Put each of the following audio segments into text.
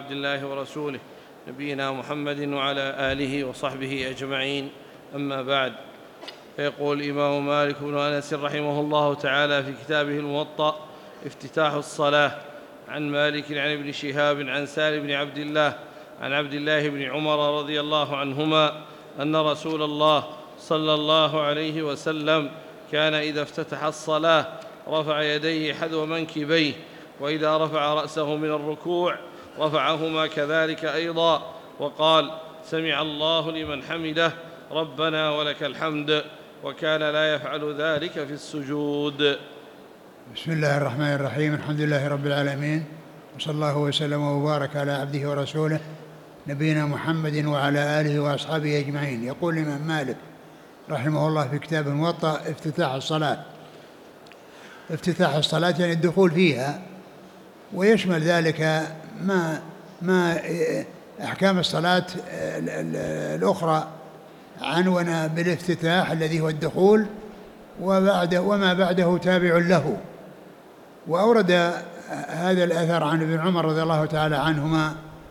عبد الله ورسوله نبينا محمد وعلى آله وصحبه أجمعين، أما بعد. فيقول الإمام مالك بن أنس رحمه الله تعالى في كتابه الموطأ افتتاح الصلاة: عن مالك عن ابن شهاب عن سالم بن عبد الله عن عبد الله بن عمر رضي الله عنهما أن رسول الله صلى الله عليه وسلم كان إذا افتتح الصلاة رفع يديه حذو منكبيه، وإذا رفع رأسه من الركوع رفعهما كذلك أيضا، وقال: سمع الله لمن حمده ربنا ولك الحمد، وكان لا يفعل ذلك في السجود. بسم الله الرحمن الرحيم. الحمد لله رب العالمين، وصلى الله وسلم وبارك على عبده ورسوله نبينا محمد وعلى آله وأصحابه أجمعين. يقول الإمام مالك رحمه الله في كتاب الموطأ افتتاح الصلاة. افتتاح الصلاة يعني الدخول فيها، ويشمل ذلك ما أحكام الصلاة الأخرى عنونا بالافتتاح الذي هو الدخول، وما بعده تابع له. وأورد هذا الأثر عن ابن عمر رضي الله تعالى عنهما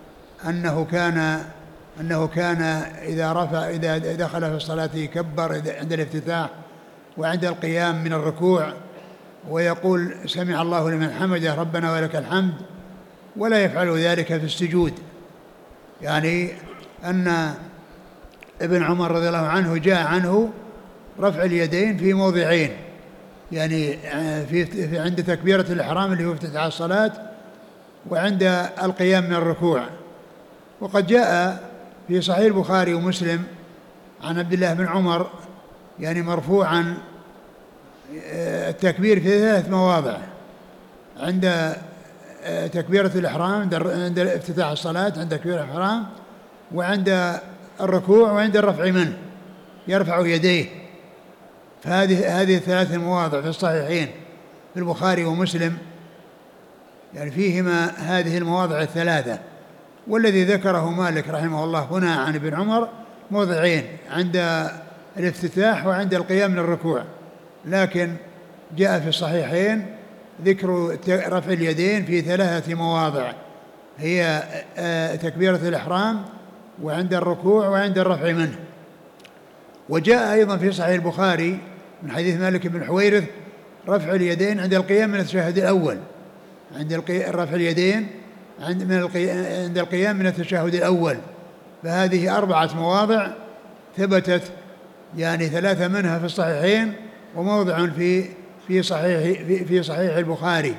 أنه كان إذا دخل في الصلاة يكبر عند الافتتاح وعند القيام من الركوع، ويقول: سمع الله لمن حمده ربنا ولك الحمد، ولا يفعل ذلك في السجود. يعني أن ابن عمر رضي الله عنه جاء عنه رفع اليدين في موضعين، يعني في عند تكبيرة الإحرام اللي هو افتتاح الصلاة، وعند القيام من الركوع. وقد جاء في صحيح البخاري ومسلم عن عبد الله بن عمر يعني مرفوعا التكبير في 3 مواضع: عند تكبيرة الإحرام، عند افتتاح الصلاة عند تكبيرة الإحرام، وعند الركوع، وعند الرفع منه يرفع يديه. فهذه 3 مواضع في الصحيحين في البخاري ومسلم، يعني فيهما هذه المواضع 3. والذي ذكره مالك رحمه الله هنا عن ابن عمر موضعين: عند الافتتاح وعند القيام من الركوع. لكن جاء في الصحيحين ذكر رفع اليدين في 3 مواضع، هي تكبيرة الإحرام وعند الركوع وعند الرفع منه. وجاء أيضا في صحيح البخاري من حديث مالك بن حويرث رفع اليدين عند القيام من التشهد الأول، عند رفع اليدين عند القيام من التشهد الأول. فهذه 4 مواضع ثبتت، يعني 3 منها في الصحيحين، وموضع في صحيح البخاري.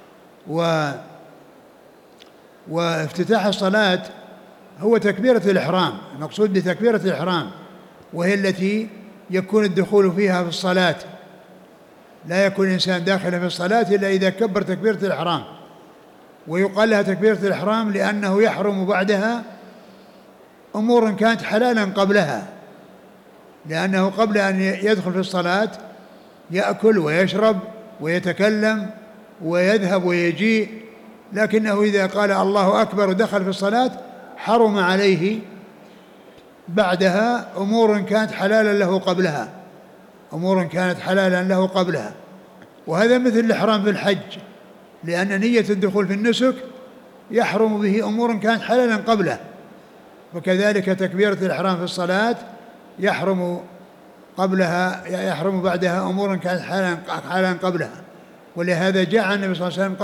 وافتتاح الصلاة هو تكبيرة الإحرام، المقصود بتكبيرة الإحرام، وهي التي يكون الدخول فيها في الصلاة. لا يكون الإنسان داخل في الصلاة إلا إذا كبر تكبيرة الإحرام. ويقال لها تكبيرة الإحرام لأنه يحرم بعدها أمور كانت حلالا قبلها، لأنه قبل أن يدخل في الصلاة يأكل ويشرب ويتكلم ويذهب ويجيء، لكنه إذا قال الله أكبر ودخل في الصلاة حرم عليه بعدها أمور كانت حلالا له قبلها. وهذا مثل الإحرام في الحج، لأن نية الدخول في النسك يحرم به أمور كانت حلالا قبله، وكذلك تكبيرة الإحرام في الصلاة يحرم بعدها أمور كانت حلالا قبلها. ولهذا جاء النبي صلى الله عليه وسلم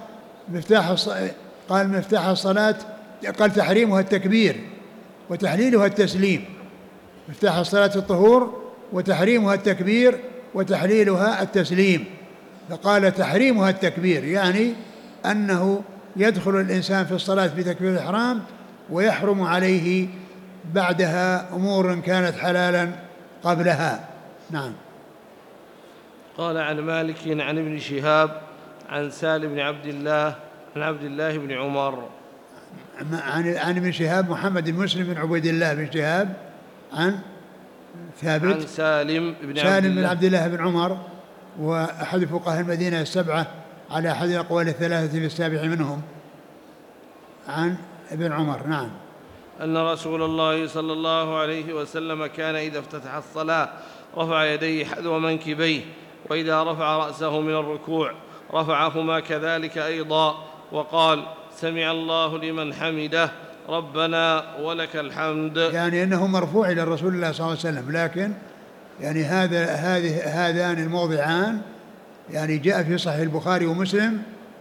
قال مفتاح الصلاة، قال تحريمها التكبير وتحليلها التسليم. مفتاح الصلاة الطهور، وتحريمها التكبير وتحليلها التسليم. فقال تحريمها التكبير، يعني أنه يدخل الإنسان في الصلاة بتكبير الإحرام ويحرم عليه بعدها أمور كانت حلالا قبلها. نعم. قال: عن مالك عن ابن شهاب عن سالم بن عبد الله عن عبد الله بن عمر. عن ابن شهاب محمد بن مسلم بن عبيد الله بن شهاب عن ثابت عن سالم بن عبد الله بن عمر، وأحد فقهاء المدينة 7 على أحد الأقوال 3 في السابع منهم، عن ابن عمر. نعم. أن رسول الله صلى الله عليه وسلم كان إذا افتتح الصلاة رفع يديه حذو منكبيه، وإذا رفع رأسه من الركوع رفعهما كذلك أيضا، وقال: سمع الله لمن حمده ربنا ولك الحمد. يعني أنه مرفوع إلى رسول الله صلى الله عليه وسلم، لكن يعني هذان الموضعان يعني جاء في صحيح البخاري ومسلم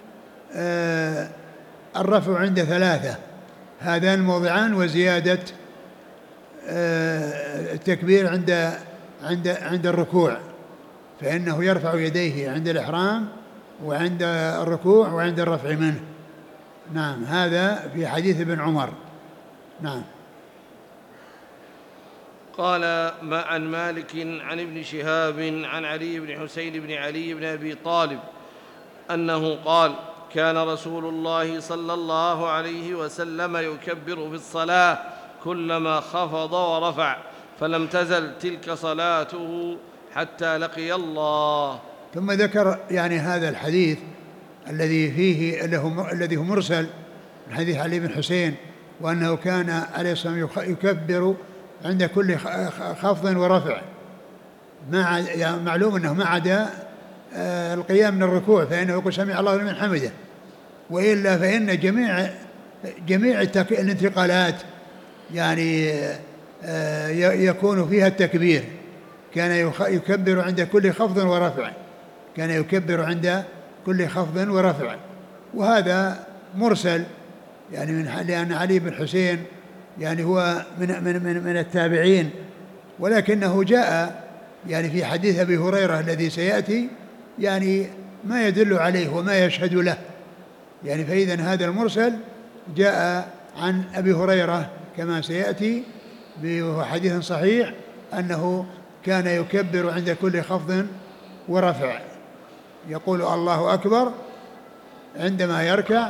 الرفع عند 3، هذان الموضعان وزيادة التكبير عند الركوع، فإنه يرفع يديه عند الإحرام وعند الركوع وعند الرفع منه. نعم، هذا في حديث ابن عمر. نعم. قال عن مالك عن ابن شهاب عن علي بن حسين بن علي بن أبي طالب أنه قال: كان رسول الله صلى الله عليه وسلم يكبر في الصلاة كلما خفض ورفع، فلم تزل تلك صلاته حتى لقي الله. ثم ذكر يعني هذا الحديث الذي هو مرسل من حديث علي بن حسين، وأنه كان عليه الصلاة والسلام يكبر عند كل خفض ورفع، يعني معلوم أنه ما عدا القيام من الركوع، فإنه يقول سمع الله لمن حمده، وإلا فإن جميع الانتقالات يعني يكون فيها التكبير. كان يكبر عند كل خفض ورفع، كان يكبر عند كل خفض ورفع، وهذا مرسل يعني لأن علي بن حسين يعني هو من التابعين، ولكنه جاء يعني في حديث أبي هريرة الذي سيأتي يعني ما يدل عليه وما يشهد له، يعني فإذا هذا المرسل جاء عن أبي هريرة كما سيأتي بحديث صحيح أنه كان يكبر عند كل خفض ورفع، يقول الله أكبر عندما يركع،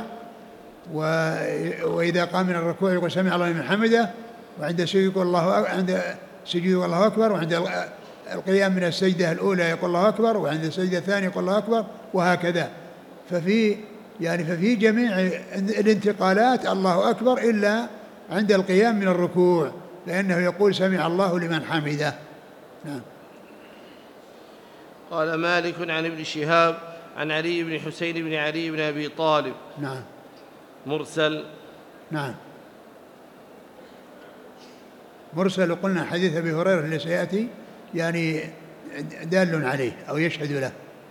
وإذا قام من الركوع يقول سمع الله لمن حمده، وعند السجود يقول الله أكبر، وعند القيام من السجدة الأولى يقول الله أكبر، وعند السجدة الثانية يقول الله أكبر، وهكذا. ففي جميع الانتقالات الله أكبر إلا عند القيام من الركوع، لأنه يقول سمع الله لمن حمده. نعم. قال مالك عن ابن شهاب عن علي بن حسين بن علي بن أبي طالب. نعم. مرسل. نعم. مرسل قلنا حديث أبي هريرة اللي سيأتي يعني دال عليه أو يشهد له.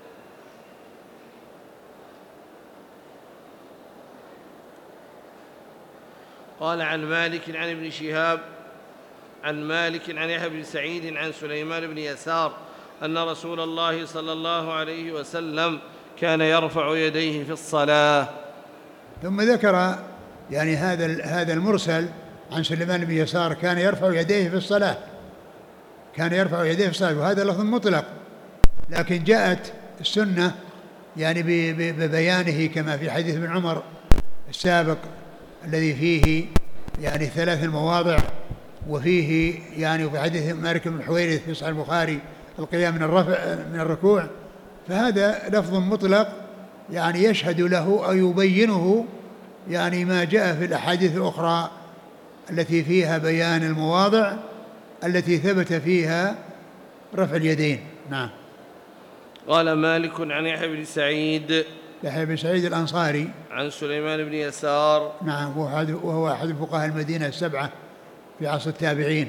قال عن مالك عن ابن شهاب عن مالك عن يحيى بن سعيد عن سليمان بن يسار أن رسول الله صلى الله عليه وسلم كان يرفع يديه في الصلاة. ثم ذكر يعني هذا المرسل عن سليمان بن يسار كان يرفع يديه في الصلاة، كان يرفع يديه في الصلاة، وهذا لفظ مطلق، لكن جاءت السنة يعني ببيانه كما في حديث ابن عمر السابق الذي فيه يعني 3 مواضع، وفيه يعني في حديث مالك بن الحويرث في صحيح البخاري القيام من الركوع، فهذا لفظ مطلق يعني يشهد له أو يبينه يعني ما جاء في الأحاديث الأخرى التي فيها بيان المواضع التي ثبت فيها رفع اليدين. نعم. قال مالك عن يحيى بن سعيد الأنصاري عن سليمان بن يسار. نعم، وهو أحد فقهاء المدينة 7 في عصر التابعين،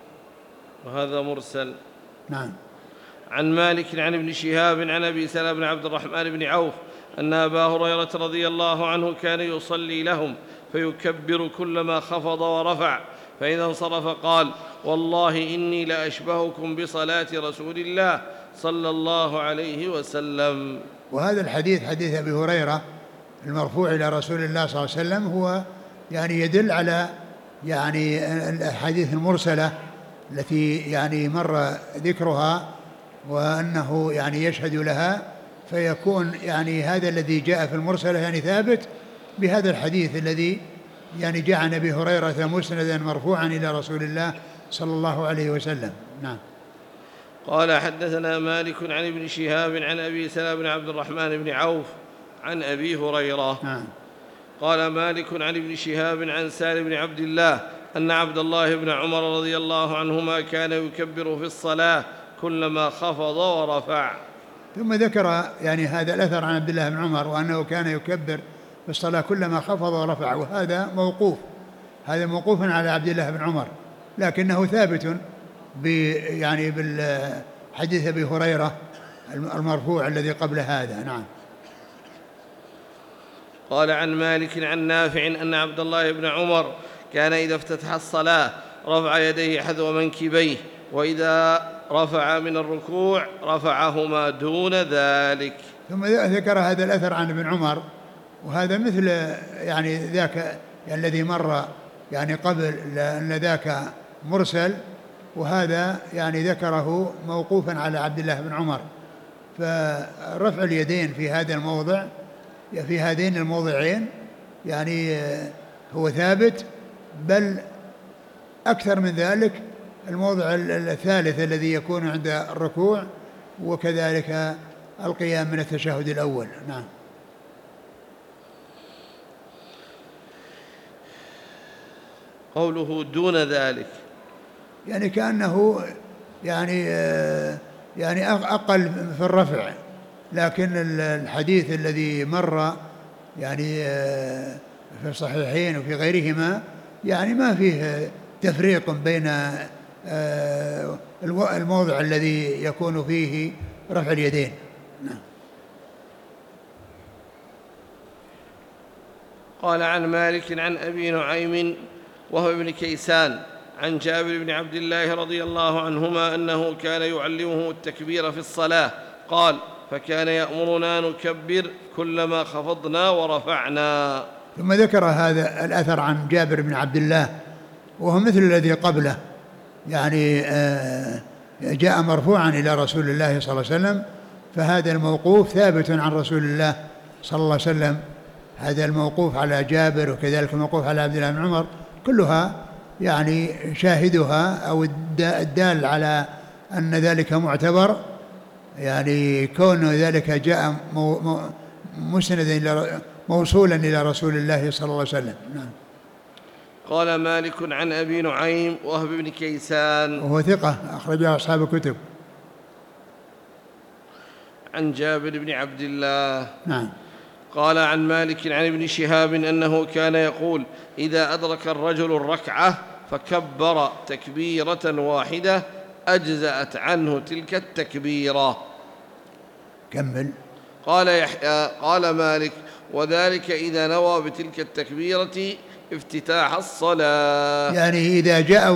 وهذا مرسل. نعم. عن مالك عن ابن شهاب عن أبي سلمة بن عبد الرحمن بن عوف أن أبا هريرة رضي الله عنه كان يصلي لهم فيكبر كلما خفض ورفع، فإذا انصرف قال: والله إني لأشبهكم بصلاة رسول الله صلى الله عليه وسلم. وهذا الحديث حديث أبي هريرة المرفوع إلى رسول الله صلى الله عليه وسلم هو يعني يدل على يعني الأحاديث المرسلة التي يعني مر ذكرها، وأنه يعني يشهد لها، فيكون يعني هذا الذي جاء في المرسلة يعني ثابت بهذا الحديث الذي يعني جاء عن أبي هريرة مسندا مرفوعا إلى رسول الله صلى الله عليه وسلم. نعم. قال حدثنا مالك عن ابن شهاب عن أبي سلمة بن عبد الرحمن بن عوف عن أبي هريرة. نعم. قال مالك عن ابن شهاب عن سالم بن عبد الله أن عبد الله بن عمر رضي الله عنهما كان يكبر في الصلاة كلما خفض ورفع. ثم ذكر يعني هذا الأثر عن عبد الله بن عمر وأنه كان يكبر في في الصلاة كلما خفض ورفع، وهذا موقوف، هذا موقوف على عبد الله بن عمر، لكنه ثابت يعني بالحديث أبي هريرة المرفوع الذي قبل هذا. نعم. قال عن مالك عن نافع أن عبد الله بن عمر كان إذا افتتح الصلاة رفع يديه حذو منكبيه، وإذا رفع من الركوع رفعهما دون ذلك. ثم ذكر هذا الأثر عن ابن عمر، وهذا مثل يعني ذاك الذي مر يعني قبل، لأن ذاك مرسل، وهذا يعني ذكره موقوفا على عبد الله بن عمر. فرفع اليدين في هذا الموضع، في هذين الموضعين، يعني هو ثابت، بل أكثر من ذلك الموضع الثالث الذي يكون عند الركوع، وكذلك القيام من التشهد الأول. نعم. قوله دون ذلك يعني كأنه يعني أقل في الرفع، لكن الحديث الذي مر يعني في الصحيحين وفي غيرهما يعني ما فيه تفريق بين الموضع الذي يكون فيه رفع اليدين. نعم. قال عن مالك عن أبي نعيم وهو ابن كيسان عن جابر بن عبد الله رضي الله عنهما أنه كان يعلمه التكبير في الصلاة، قال: فكان يأمرنا نكبر كلما خفضنا ورفعنا. ثم ذكر هذا الأثر عن جابر بن عبد الله، وهو مثل الذي قبله، يعني جاء مرفوعا إلى رسول الله صلى الله عليه وسلم، فهذا الموقوف ثابت عن رسول الله صلى الله عليه وسلم. هذا الموقوف على جابر وكذلك الموقوف على عبد الله بن عمر كلها يعني شاهدها أو الدال على أن ذلك معتبر، يعني كون ذلك جاء مسندا موصولا إلى رسول الله صلى الله عليه وسلم. نعم. قال مالك عن أبي نعيم وهب بن كيسان وهو ثقة أخرجه أصحاب الكتب، عن جابر بن عبد الله. نعم. قال عن مالك عن ابن شهاب أنه كان يقول: إذا أدرك الرجل الركعة فكبر تكبيرة واحدة أجزأت عنه تلك التكبيرة. كمل. قال يحيى: قال مالك: وذلك إذا نوى بتلك التكبيرة افتتاح الصلاة. يعني إذا جاء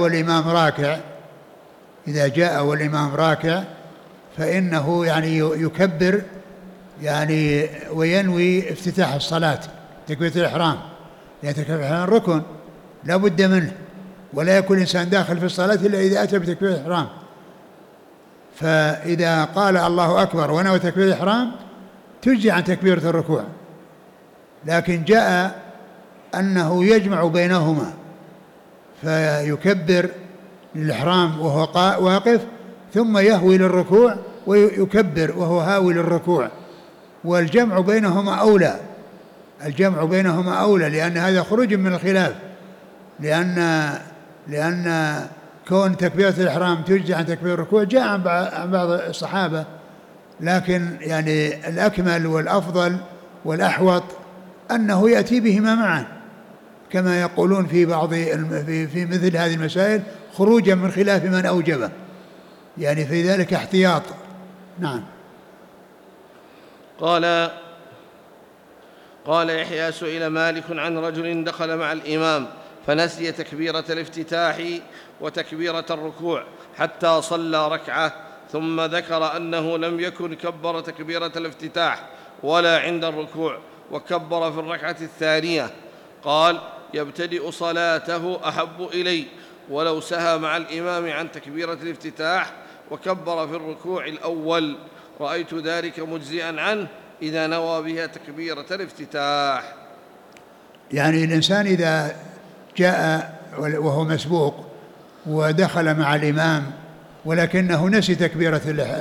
والإمام راكع فإنه يعني يكبر يعني وينوي افتتاح الصلاة، تكبيرة الإحرام، لأن تكبيرة الإحرام ركن لا بد منه، ولا يكون الإنسان داخل في الصلاة إلا إذا أتى بتكبيرة الإحرام. فإذا قال الله أكبر ونوى تكبيرة الإحرام تجزي عن تكبيرة الركوع، لكن جاء أنه يجمع بينهما فيكبر للإحرام وهو واقف، ثم يهوي للركوع ويكبر وهو هاوي للركوع، والجمع بينهما أولى، لأن هذا خروج من الخلاف، لأن كون تكبيرة الإحرام تجزي عن تكبير الركوع جاء عن بعض الصحابة، لكن يعني الأكمل والأفضل والأحوط أنه يأتي بهما معا، كما يقولون في في مثل هذه المسائل خروجا من خلاف من أوجبه، يعني في ذلك احتياط. نعم. قال يحيى: سئل مالك عن رجل دخل مع الإمام فنسي تكبيرة الافتتاح وتكبيرة الركوع حتى صلى ركعة، ثم ذكر أنه لم يكن كبر تكبيرة الافتتاح ولا عند الركوع، وكبر في الركعة الثانية. قال: يبتدئ صلاته أحب إلي ولو سهى مع الإمام عن تكبيرة الافتتاح وكبر في الركوع الأول، رأيت ذلك مجزئا عنه إذا نوى بها تكبيرة الافتتاح. يعني الإنسان إذا جاء وهو مسبوق ودخل مع الإمام ولكنه نسي تكبيرة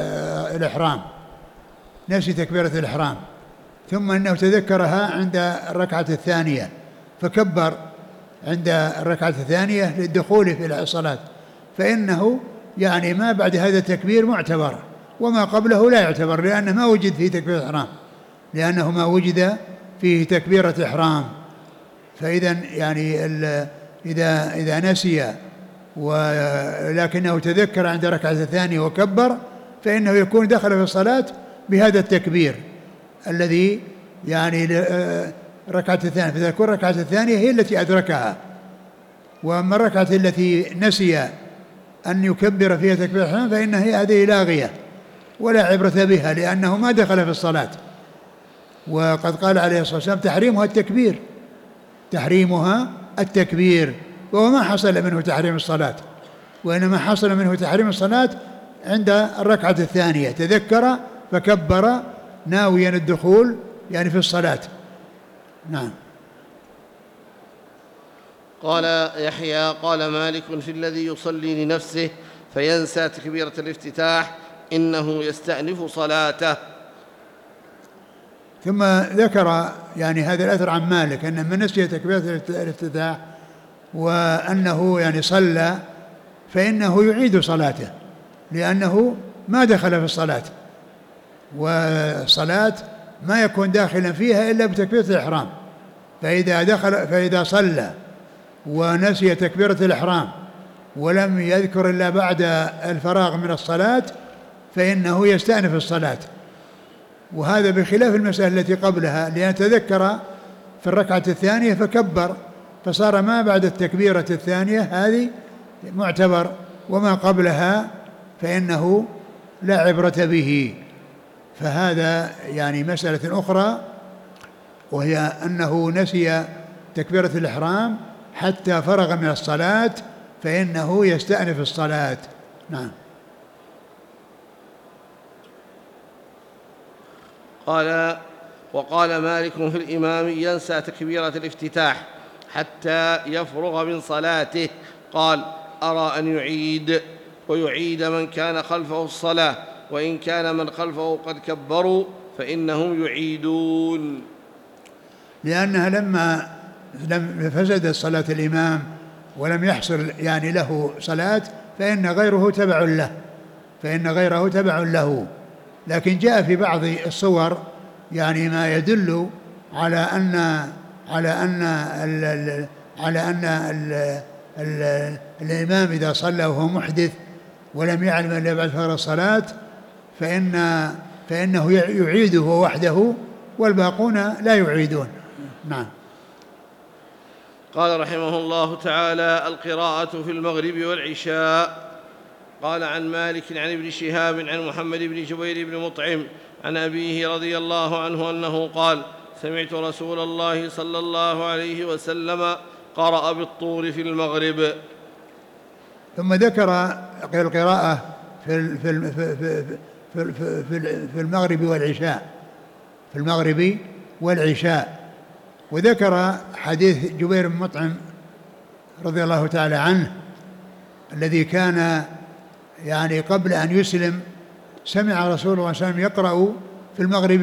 الإحرام، ثم أنه تذكرها عند الركعة الثانية فكبر عند الركعة الثانية للدخول في الصلاة، فإنه يعني ما بعد هذا التكبير معتبر، وما قبله لا يعتبر، لأنه ما وجد في تكبيرة الإحرام، لأنه ما وجد فيه تكبيرة إحرام، فإذا يعني إذا نسي ولكنه تذكر عند الركعة الثانية وكبر، فإنه يكون دخل في الصلاة بهذا التكبير الذي يعني ركعة الثانية، فتكون الركعة الثانية هي التي أدركها. وأما الركعة التي نسي أن يكبر فيها تكبير الإحرام فإن هذه لاغية ولا عبرة بها، لأنه ما دخل في الصلاة. وقد قال عليه الصلاة والسلام تحريمها التكبير، وهو ما حصل منه تحريم الصلاة، وإنما حصل منه تحريم الصلاة عند الركعة الثانية، تذكر فكبر ناويا الدخول يعني في الصلاة. نعم. قال يحيى قال مالك في الذي يصلي لنفسه فينسى تكبيرة الافتتاح إنه يستأنف صلاته. ثم ذكر يعني هذا الأثر عن مالك أن من نسي تكبيرة الافتتاح وأنه يعني صلى فإنه يعيد صلاته، لأنه ما دخل في الصلاة، والصلاة ما يكون داخلا فيها إلا بتكبيرة الإحرام. فإذا صلى ونسي تكبيرة الإحرام ولم يذكر إلا بعد الفراغ من الصلاة فإنه يستأنف الصلاة. وهذا بخلاف المسألة التي قبلها، لأن تذكر في الركعة الثانية فكبر، فصار ما بعد التكبيرة الثانية هذه معتبر، وما قبلها فإنه لا عبرة به. فهذا يعني مسألة أخرى، وهي أنه نسي تكبيرة الإحرام حتى فرغ من الصلاة فإنه يستأنف الصلاة. نعم. وقال مالك في الإمام ينسى تكبيرة الافتتاح حتى يفرغ من صلاته، قال أرى أن يعيد، ويعيد من كان خلفه الصلاة، وإن كان من خلفه قد كبروا فإنهم يعيدون. لأنها لم فسدت صلاة الإمام ولم يحصل يعني له صلاة فإن غيره تبع له. لكن جاء في بعض الصور يعني ما يدل على أن الإمام إذا صلى وهو محدث ولم يعلم إلا بعد فرغ الصلاة فإنه يعيده وحده والباقون لا يعيدون. نعم. قال رحمه الله تعالى: القراءة في المغرب والعشاء. قال عن مالك عن ابن شهاب عن محمد بن جبير بن مطعم عن أبيه رضي الله عنه أنه قال: سمعت رسول الله صلى الله عليه وسلم قرأ بالطور في المغرب. ثم ذكر القراءة في المغرب والعشاء، وذكر حديث جبير بن مطعم رضي الله تعالى عنه الذي كان يعني قبل أن يسلم سمع رسول الله صلى الله عليه وسلم يقرأ في المغرب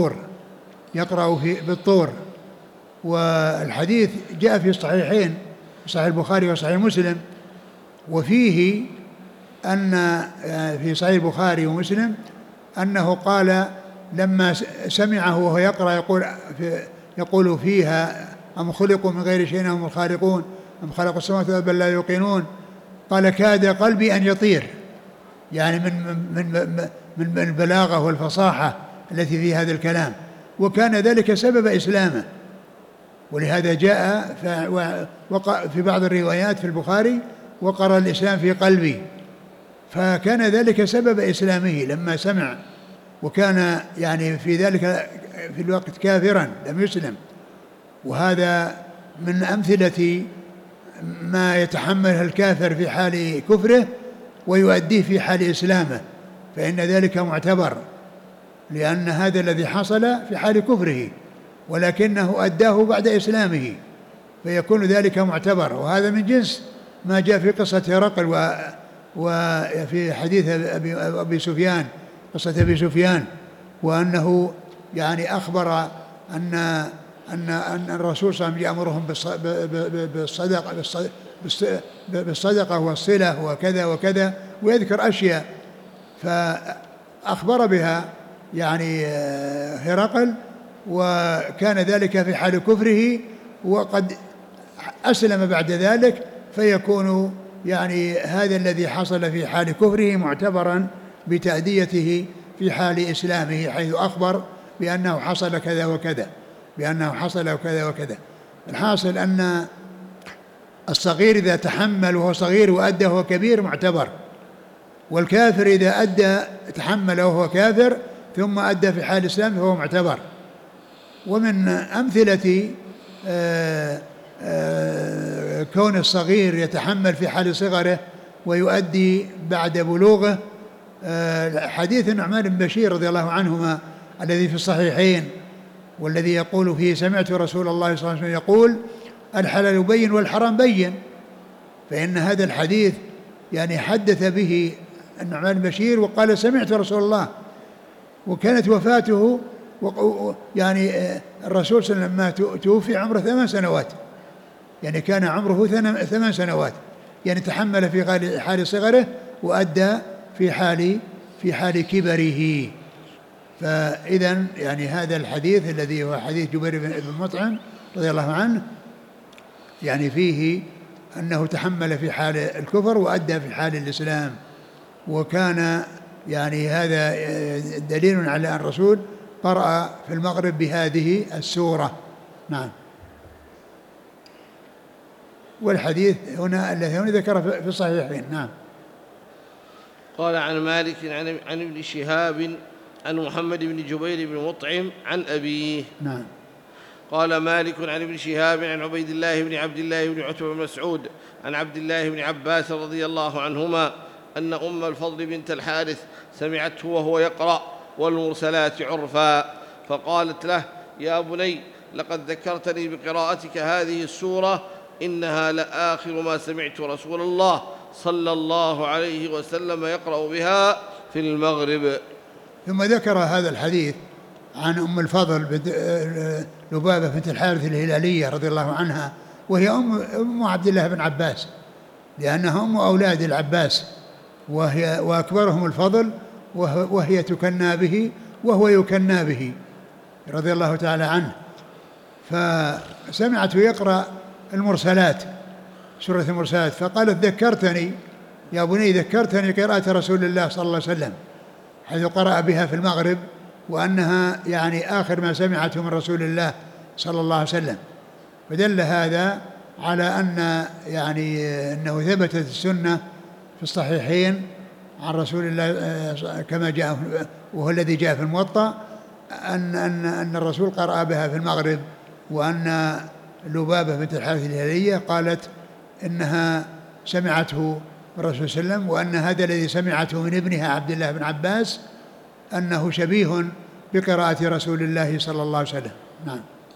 بالطور. والحديث جاء في الصحيحين، صحيح البخاري وصحيح مسلم، وفيه أن في صحيح البخاري ومسلم أنه قال لما سمعه وهو يقرأ يقول فيها: أم خلقوا من غير شيء هم الخالقون أم خلقوا السماوات والأرض بل لا يوقنون، قال: كاد قلبي أن يطير، يعني من البلاغة والفصاحة التي في هذا الكلام، وكان ذلك سبب إسلامه. ولهذا جاء في بعض الروايات في البخاري: وقر الإسلام في قلبي، فكان ذلك سبب إسلامه لما سمع، وكان يعني في ذلك في الوقت كافرا لم يسلم. وهذا من أمثلة ما يتحمله الكافر في حال كفره ويؤديه في حال إسلامه، فإن ذلك معتبر، لأن هذا الذي حصل في حال كفره ولكنه أداه بعد إسلامه، فيكون ذلك معتبر. وهذا من جنس ما جاء في قصة هرقل وفي حديث أبي سفيان، قصة أبي سفيان، وأنه يعني أخبر أن الرسول صلى الله عليه وسلم يأمرهم بالصدقة والصلة وكذا وكذا، ويذكر أشياء فأخبر بها يعني هرقل، وكان ذلك في حال كفره وقد أسلم بعد ذلك، فيكون يعني هذا الذي حصل في حال كفره معتبرا بتأديته في حال إسلامه، حيث أخبر بأنه حصل كذا وكذا، بأنه حصل كذا وكذا. الحاصل أن الصغير إذا تحمل وهو صغير وأدى وهو كبير معتبر، والكافر إذا أدى تحمل وهو كافر ثم أدى في حال الإسلام فهو معتبر. ومن أمثلة كون الصغير يتحمل في حال صغره ويؤدي بعد بلوغه حديث النعمان بن بشير رضي الله عنهما الذي في الصحيحين، والذي يقول فيه: سمعت رسول الله صلى الله عليه وسلم يقول: الحلال بين والحرام بين. فإن هذا الحديث يعني حدث به النعمان بن بشير وقال: سمعت رسول الله. وكانت وفاته يعني الرسول صلى الله عليه وسلم لما توفي عمره 8 سنوات، يعني كان عمره 8 سنوات، يعني تحمل في حال صغره وأدى في حال كبره. فإذا يعني هذا الحديث الذي هو حديث جبير بن مطعم رضي الله عنه يعني فيه أنه تحمل في حال الكفر وأدى في حال الإسلام، وكان يعني هذا دليل على أن الرسول قرأ في المغرب بهذه السورة. نعم. والحديث هنا الذي هنا ذكر في الصحيحين. نعم. قال عن مالك عن ابن شهاب عن محمد بن جبير بن مطعم عن أبيه. نعم. قال مالك عن ابن شهاب عن عبيد الله بن عبد الله بن عتبة بن مسعود عن عبد الله بن عباس رضي الله عنهما أن أم الفضل بنت الحارث سمعته وهو يقرأ والمرسلات عرفا، فقالت له: يا بني، لقد ذكرتني بقراءتك هذه السورة، إنها لآخر ما سمعت رسول الله صلى الله عليه وسلم يقرأ بها في المغرب. ثم ذكر هذا الحديث عن أم الفضل لبابة بنت الحارث الهلالية رضي الله عنها، وهي أم عبد الله بن عباس، لأنها أم أولاد العباس، وأكبرهم الفضل، وهي تكنى به وهو يكنى به رضي الله تعالى عنه. فسمعته يقرأ المرسلات، سورة المرسلات، فقالت: ذكرتني يا بني، ذكرتني قراءة رسول الله صلى الله عليه وسلم، حيث قرأ بها في المغرب، وأنها يعني آخر ما سمعته من رسول الله صلى الله عليه وسلم. فدل هذا على أن يعني أنه ثبتت السنة في الصحيحين عن رسول الله كما جاء، وهو الذي جاء في الموطأ، أن الرسول قرأ بها في المغرب، وأن لبابة بنت الحارث الهلالية قالت إنها سمعته من الرسول صلى الله عليه وسلم، وأن هذا الذي سمعته من ابنها عبد الله بن عباس أنه شبيه بقراءة رسول الله صلى الله عليه وسلم. نعم.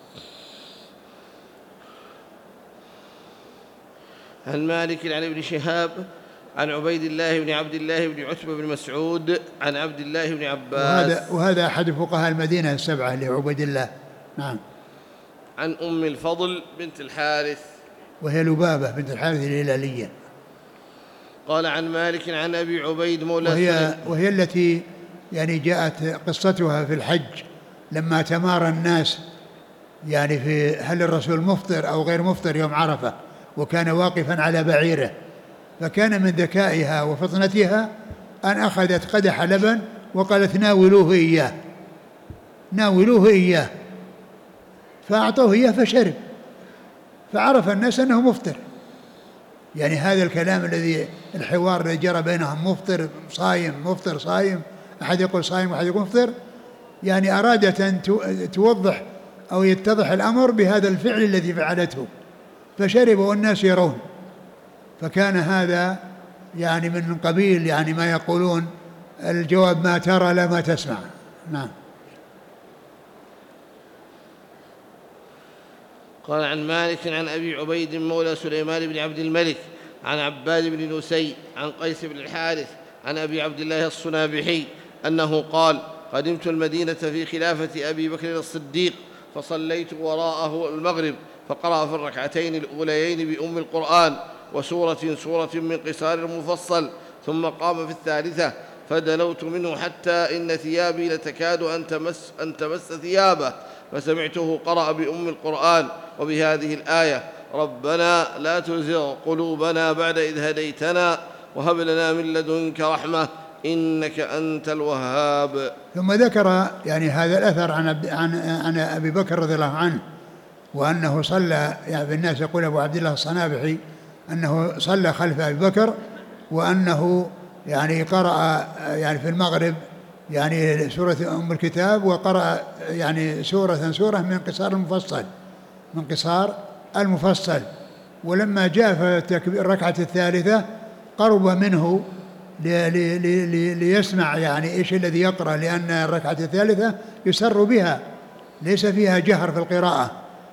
عن مالك عن ابن شهاب عن عبيد الله بن عبد الله بن عتبة بن مسعود عن عبد الله بن عباس، وهذا أحد فقهاء المدينة السبعة لعبيد الله. نعم. عن أم الفضل بنت الحارث وهي لبابة بنت الحارث الهلالية. قال عن مالك عن أبي عبيد مولى وهي التي يعني جاءت قصتها في الحج لما تمارى الناس يعني في هل الرسول مفطر أو غير مفطر يوم عرفة، وكان واقفا على بعيره، فكان من ذكائها وفطنتها أن أخذت قدح لبن وقالت: ناولوه إياه، ناولوه إياه، فأعطوه إياه فشرب، فعرف الناس أنه مفطر. يعني هذا الكلام الذي الحوار الذي جرى بينهم، مفطر صايم مفطر صايم، أحد يقول صايم وأحد يقول مفطر، يعني أرادت أن توضح أو يتضح الأمر بهذا الفعل الذي فعلته، فشربوا والناس يرون. فكان هذا يعني من قبيل يعني ما يقولون الجواب ما ترى لا ما تسمع. نعم. قال عن مالك عن أبي عبيد مولى سليمان بن عبد الملك عن عباد بن نسي عن قيس بن الحارث عن أبي عبد الله الصنابحي أنه قال: قدمت المدينة في خلافة أبي بكر الصديق، فصليت وراءه المغرب، فقرأ في الركعتين الأوليين بأم القرآن وسورة من قصار المفصل، ثم قام في الثالثة فدنوت منه حتى إن ثيابي لتكاد أن تمس ثيابه، فسمعته قرأ بأم القرآن وبهذه الآية: ربنا لا تزغ قلوبنا بعد إذ هديتنا وهب لنا من لدنك رحمة إنك أنت الوهاب. ثم ذكر يعني هذا الأثر عن أبي بكر رضي الله عنه، وأنه صلى يعني بالناس، يقول أبو عبد الله الصنابحي أنه صلى خلف أبي بكر، وأنه يعني قرأ يعني في المغرب يعني سورة أم الكتاب، وقرأ يعني سورة من قصار المفصل. ولما جاء في الركعة الثالثة قرب منه ليسمع يعني إيش الذي يقرأ، لأن الركعة الثالثة يسر بها ليس فيها جهر في القراءة،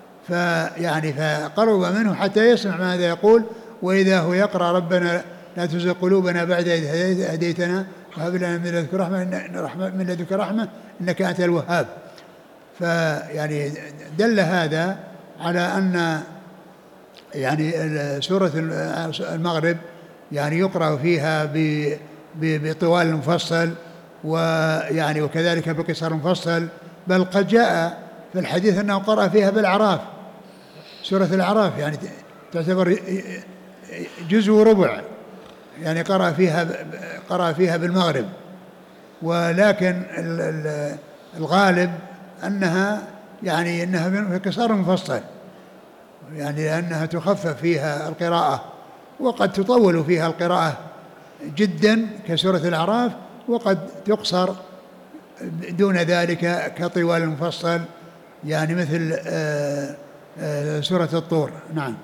فقرب منه حتى يسمع ماذا يقول، وإذا هو يقرأ: ربنا لا تزغ قلوبنا بعد إذ هديتنا وهب لنا من لدنك رحمة إنك أنت الوهاب. فيعني دل هذا على أن يعني سورة المغرب يعني يقرأ فيها بطوال المفصل، ويعني وكذلك بقصر المفصل، بل قد جاء في الحديث أنه قرأ فيها بالأعراف، سورة الأعراف يعني تعتبر جزء وربع، يعني قرأ فيها بالمغرب. ولكن الغالب أنها في قصار مفصل، يعني لأنها تخفف فيها القراءة، وقد تطول فيها القراءة جدا كسورة الأعراف، وقد تقصر دون ذلك كطوال المفصل، يعني مثل سورة الطور. نعم.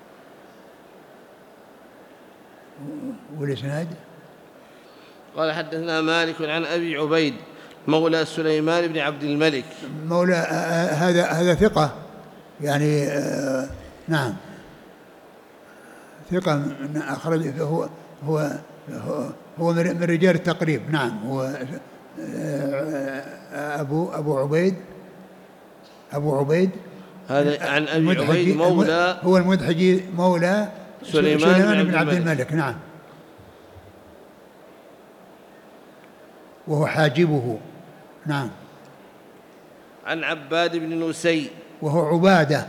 والإسناد قال: حدثنا مالك عن أبي عبيد مولى سليمان بن عبد الملك مولى هذا ثقة يعني نعم ثقة أخرج، هو من رجال التقريب. نعم. هو أبو عبيد هذا عن أبي عبيد مولى، هو المدحجي مولى سليمان بن عبد الملك. نعم. وهو حاجبه. نعم. عن عباد بن نسي وهو عبادة،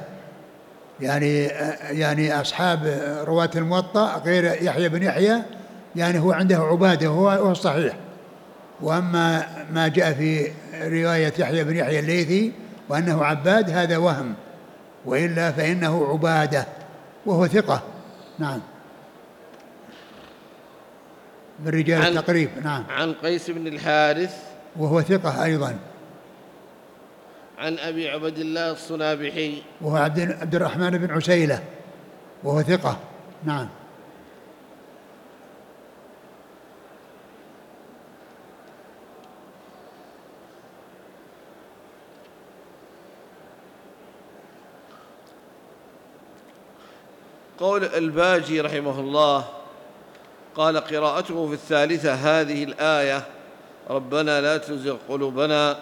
يعني أصحاب رواة الموطأ غير يحيى بن يحيى يعني هو عنده عبادة وهو الصحيح. وأما ما جاء في رواية يحيى بن يحيى الليثي وأنه عباد هذا وهم، وإلا فإنه عبادة وهو ثقة. نعم. من رجال التقريب. نعم. عن قيس بن الحارث وهو ثقة أيضا. عن أبي عبد الله الصنابحي وهو عبد الرحمن بن عسيلة وهو ثقة. نعم. قول الباجي رحمه الله قال: قراءته في الثالثة هذه الآية: ربنا لا تزغ قلوبنا،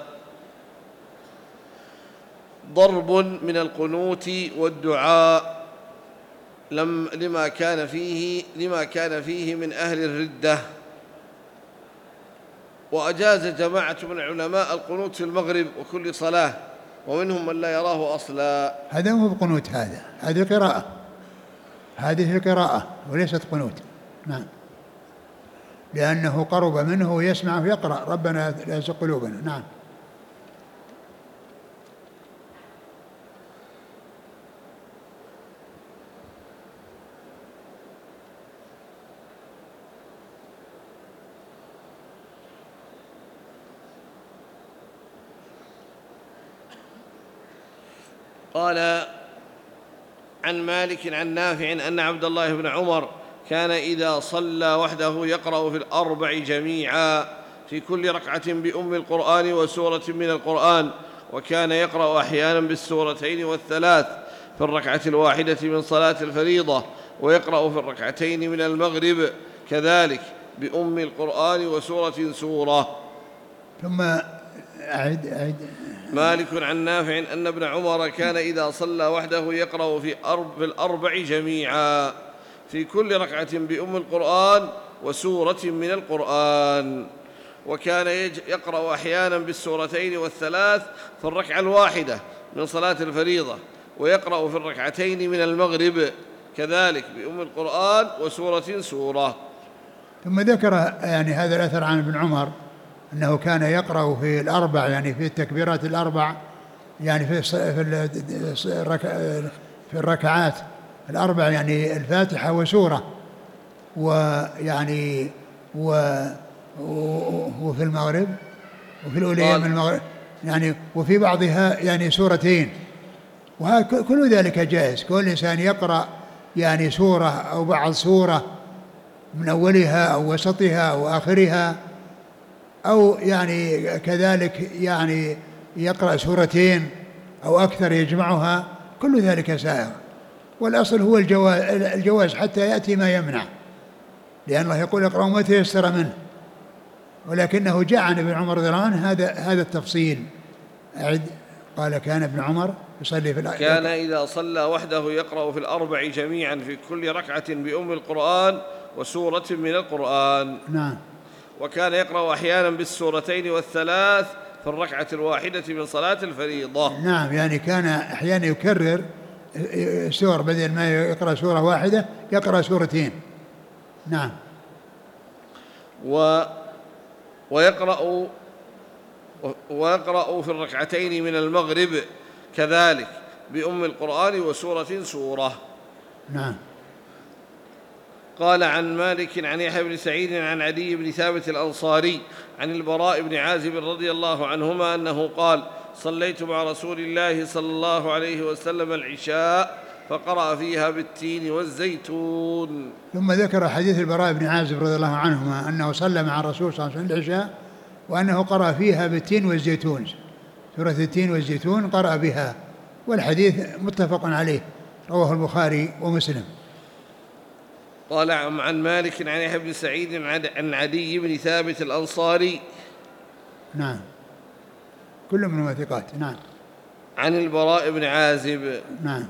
ضرب من القنوت والدعاء لما كان فيه من أهل الردة. وأجاز جماعة من العلماء القنوت في المغرب وكل صلاة، ومنهم من لا يراه أصلا. هذا مو بقنوت، هذه قراءة وليست قنوت. نعم. لأنه قرب منه ويسمع ويقرأ: ربنا لا تزغ قلوبنا. نعم. قال: عن مالك عن نافع أن عبد الله بن عمر كان إذا صلى وحده يقرأ في الأربع جميعا في كل ركعة بأم القرآن وسورة من القرآن، وكان يقرأ أحيانا بالسورتين والثلاث في الركعة الواحدة من صلاة الفريضة، ويقرأ في الركعتين من المغرب كذلك بأم القرآن وسورة سورة. ثم أعد. مالك عن نافع أن ابن عمر كان إذا صلى وحده يقرأ في الأربع جميعا في كل ركعة بأم القرآن وسورة من القرآن. وكان يقرأ أحيانا بالسورتين والثلاث في الركعة الواحدة من صلاة الفريضة، ويقرأ في الركعتين من المغرب كذلك بأم القرآن وسورة سورة. ثم ذكر يعني هذا الأثر عن ابن عمر أنه كان يقرأ في الأربع، يعني في التكبيرات الأربع، يعني في الركعات الأربع، يعني الفاتحة وسورة، ويعني وفي المغرب وفي الأولياء من المغرب يعني، وفي بعضها يعني سورتين. وكل ذلك جائز، كل إنسان يقرأ يعني سورة أو بعض سورة من أولها أو وسطها أو آخرها، أو يعني كذلك يعني يقرأ سورتين أو أكثر يجمعها، كل ذلك سائغ. والأصل هو الجواز حتى يأتي ما يمنع، لأن الله يقول اقرأوا ما تيسر منه، ولكنه جاء عن ابن عمر رضي الله عنه هذا التفصيل. قال كان ابن عمر يصلي في كان إذا صلى وحده يقرأ في الأربع جميعا في كل ركعة بأم القرآن وسورة من القرآن. نعم. وكان يقرأ أحيانا بالسورتين والثلاث في الركعة الواحدة من صلاة الفريضة. نعم، يعني كان أحيانا يكرر سور، بدل ما يقرأ سورة واحدة يقرأ سورتين. نعم. ويقرأ في الركعتين من المغرب كذلك بأم القرآن وسورة سورة. نعم. قال عن مالك عن يحيى بن سعيد عن عدي بن ثابت الأنصاري عن البراء بن عازب رضي الله عنهما أنه قال: صليت مع رسول الله صلى الله عليه وسلم العشاء فقرأ فيها بالتين والزيتون. ثم ذكر حديث البراء بن عازب رضي الله عنهما أنه صلى مع الرسول صلى الله عليه وسلم العشاء وأنه قرأ فيها بالتين والزيتون، سورة التين والزيتون قرأ بها، والحديث متفق عليه، رواه البخاري ومسلم. قال عن مالك عن يحيى بن سعيد عن عدي بن ثابت الأنصاري. نعم، كل من ثقات. نعم. عن البراء بن عازب. نعم.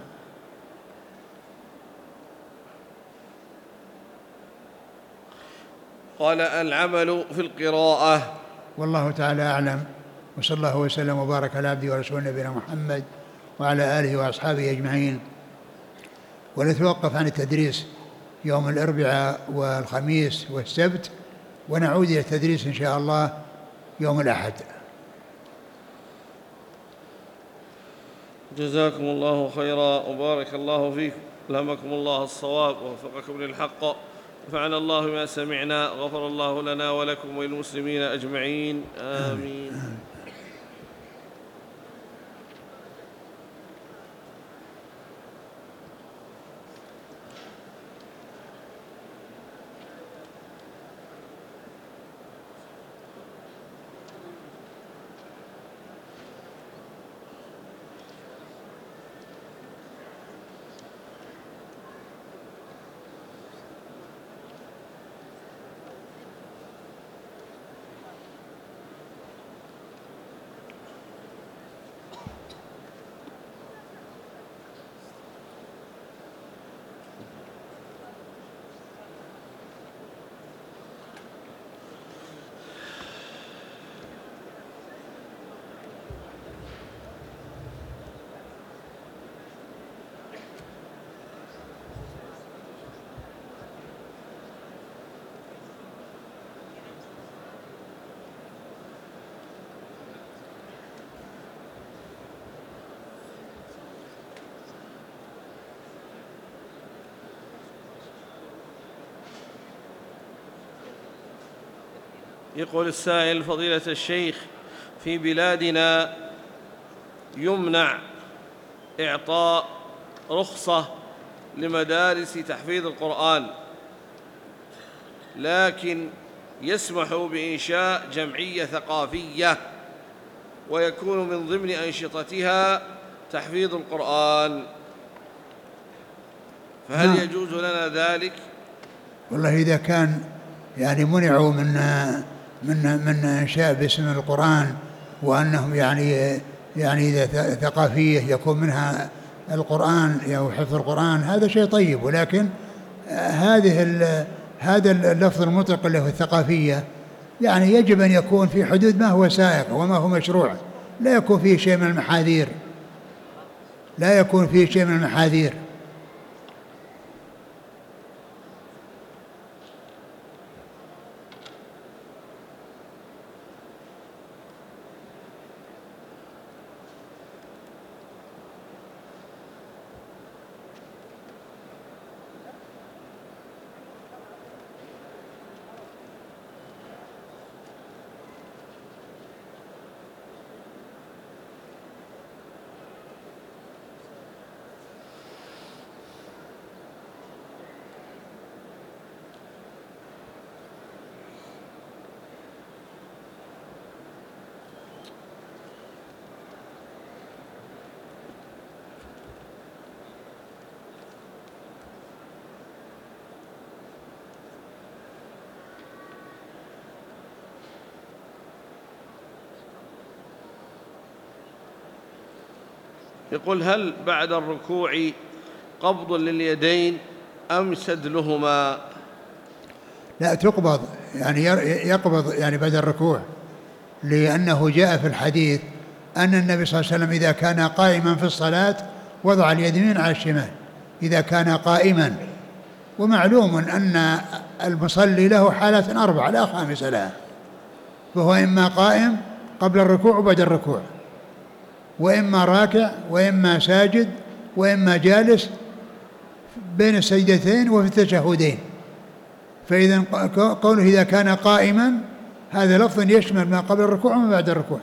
قال: العمل في القراءة. والله تعالى أعلم، وصلى الله وسلم وبارك على عبده ورسوله نبينا محمد وعلى آله وأصحابه أجمعين. ونتوقف عن التدريس يوم الأربعاء والخميس والسبت، ونعود إلى التدريس إن شاء الله يوم الأحد. جزاكم الله خيرا وبارك الله فيكم، ألهمكم الله الصواب ووفقكم للحق، نفعنا الله ما سمعنا، غفر الله لنا ولكم وللمسلمين أجمعين، آمين. يقول السائل: فضيلة الشيخ، في بلادنا يمنع إعطاء رخصة لمدارس تحفيظ القرآن، لكن يسمح بإنشاء جمعية ثقافية ويكون من ضمن أنشطتها تحفيظ القرآن، فهل يجوز لنا ذلك؟ والله إذا كان يعني منعوا من إنشاء باسم القرآن، وأنهم يعني إذا ثقافية يكون منها القرآن أو حفظ القرآن، هذا شيء طيب. ولكن هذا اللفظ المطلق له الثقافية يعني يجب أن يكون في حدود ما هو سائق وما هو مشروع، لا يكون فيه شيء من المحاذير، لا يكون فيه شيء من المحاذير. يقول: هل بعد الركوع قبض لليدين أم سدلهما؟ لا، تقبض، يعني يقبض يعني بعد الركوع، لأنه جاء في الحديث أن النبي صلى الله عليه وسلم إذا كان قائما في الصلاة وضع اليد اليمين على الشمال إذا كان قائما، ومعلوم أن المصلي له حالات 4 لا 5 لها، فهو إما قائم قبل الركوع وبعد الركوع، وإما راكع، وإما ساجد، وإما جالس بين السجدتين وفي التشهدين. فإذا قوله إذا كان قائما هذا لفظ يشمل ما قبل الركوع وما بعد الركوع.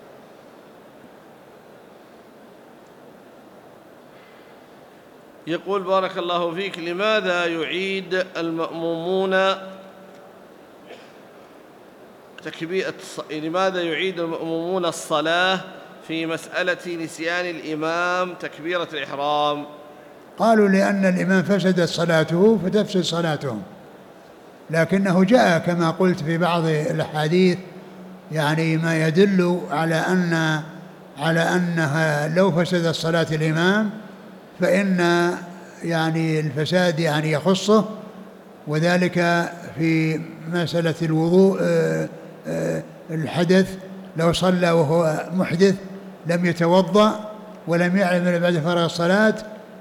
يقول: بارك الله فيك، لماذا يعيد المأمومون الصلاة في مسألة نسيان الإمام تكبيرة الإحرام؟ قالوا لأن الإمام فسدت صلاته فتفسد صلاتهم، لكنه جاء كما قلت في بعض الأحاديث يعني ما يدل على أنها لو فسدت صلاة الإمام فإن يعني الفساد يعني يخصه، وذلك في مسألة الوضوء. الحدث لو صلى وهو محدث لم يتوضأ ولم يعلم بعد فرغ الصلاة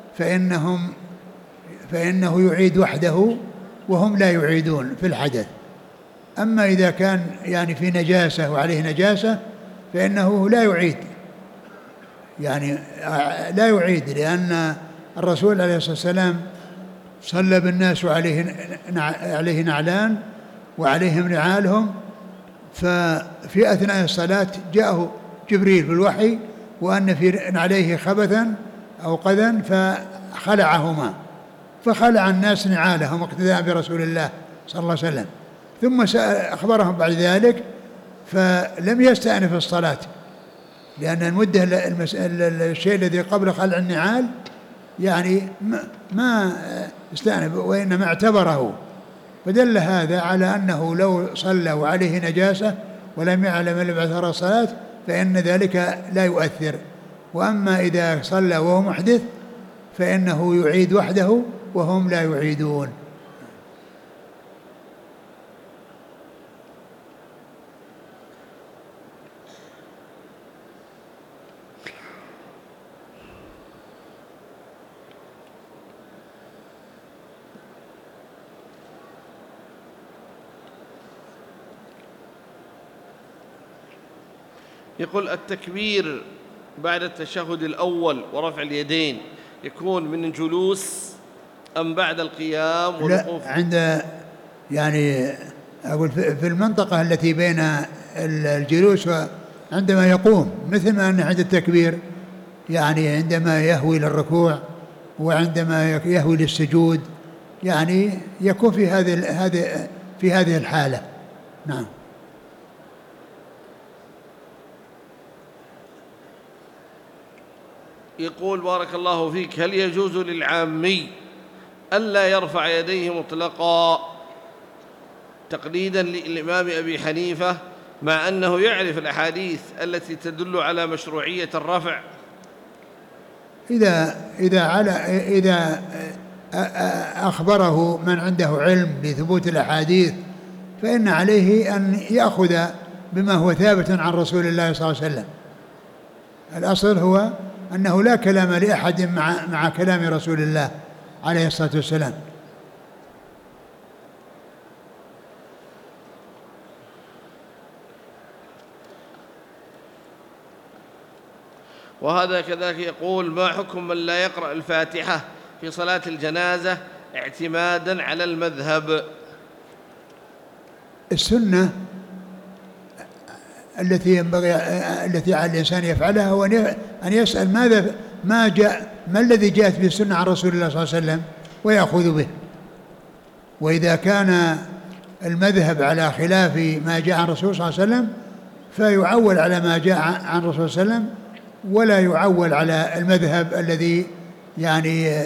فإنه يعيد وحده وهم لا يعيدون في الحدث. أما إذا كان يعني في نجاسة وعليه نجاسة فإنه لا يعيد، يعني لا يعيد، لأن الرسول عليه الصلاة والسلام صلى بالناس عليه نعلان وعليهم نعالهم، ففي أثناء الصلاة جاءه جبريل بالوحي وأن في عليه خبثا أو قذى فخلعهما، فخلع الناس نعالهم اقتداء برسول الله صلى الله عليه وسلم، ثم أخبرهم بعد ذلك فلم يستأنف الصلاة، لأن المدة الشيء الذي قبل خلع النعال يعني ما استأنف وإنما اعتبره، فدل هذا على أنه لو صلى وعليه نجاسة ولم يعلم إلا بعد فرغ الصلاة فإن ذلك لا يؤثر. وأما إذا صلى وهو محدث فإنه يعيد وحده وهم لا يعيدون. يقول: التكبير بعد التشهد الأول ورفع اليدين يكون من الجلوس أم بعد القيام والوقوف؟ لا، عند يعني أقول في المنطقة التي بين الجلوس عندما يقوم، مثل ما أن عند التكبير يعني عندما يهوي للركوع وعندما يهوي للسجود، يعني يكون في هذه الحالة. نعم. يقول: بارك الله فيك، هل يجوز للعامي ألا يرفع يديه مطلقا تقليدا للإمام أبي حنيفة مع أنه يعرف الأحاديث التي تدل على مشروعية الرفع؟ إذا أخبره من عنده علم بثبوت الأحاديث فإن عليه أن يأخذ بما هو ثابت عن رسول الله صلى الله عليه وسلم. الأصل هو أنه لا كلام لأحد مع كلام رسول الله عليه الصلاة والسلام. وهذا كذلك يقول: ما حكم من لا يقرأ الفاتحة في صلاة الجنازة اعتمادا على المذهب؟ السنة التي على الإنسان يفعلها هو أن يسأل ما الذي جاءت به السنة عن رسول الله صلى الله عليه وسلم ويأخذ به. وإذا كان المذهب على خلاف ما جاء عن رسول الله صلى الله عليه وسلم فيعول على ما جاء عن رسول صلى الله عليه وسلم، ولا يعول على المذهب الذي يعني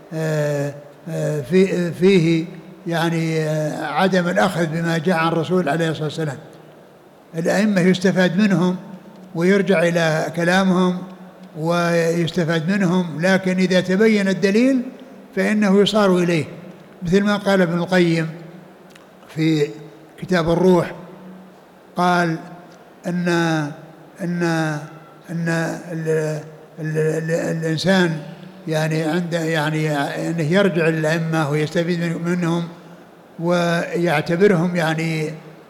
فيه يعني عدم الأخذ بما جاء عن الرسول عليه الصلاة والسلام. الأئمة يستفاد منهم ويرجع إلى كلامهم ويستفاد منهم، لكن إذا تبين الدليل فإنه يصار إليه، مثل ما قال ابن القيم في كتاب الروح، قال أن الإنسان يعني عنده يعني أنه يرجع للأئمة ويستفيد منهم ويعتبرهم يعني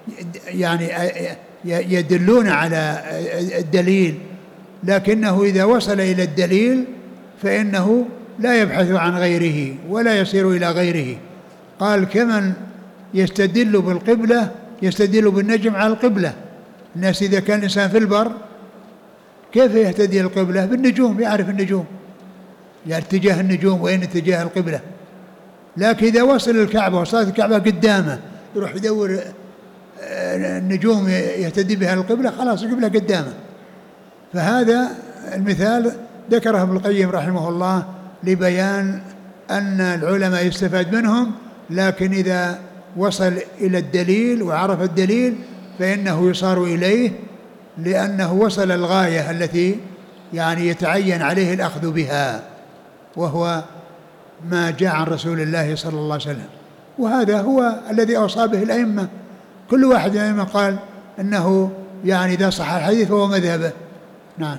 يدلون على الدليل، لكنه إذا وصل إلى الدليل فإنه لا يبحث عن غيره ولا يصير إلى غيره. قال: كمن يستدل بالقبلة يستدل بالنجم على القبلة. الناس إذا كان الإنسان في البر كيف يهتدي القبلة؟ بالنجوم، يعرف النجوم، يعني اتجاه النجوم وين اتجاه القبلة. لكن إذا وصل الكعبة وصارت الكعبة قدامه يروح يدور النجوم يهتدي بها القبلة، خلاص القبلة قدامه. فهذا المثال ذكره ابن القيم رحمه الله لبيان أن العلماء يستفاد منهم، لكن إذا وصل إلى الدليل وعرف الدليل فإنه يصار إليه، لأنه وصل الغاية التي يعني يتعين عليه الأخذ بها، وهو ما جاء عن رسول الله صلى الله عليه وسلم. وهذا هو الذي أوصى به الأئمة، كل واحد من الأئمة قال أنه يعني إذا صح الحديث فهو مذهبه. نعم.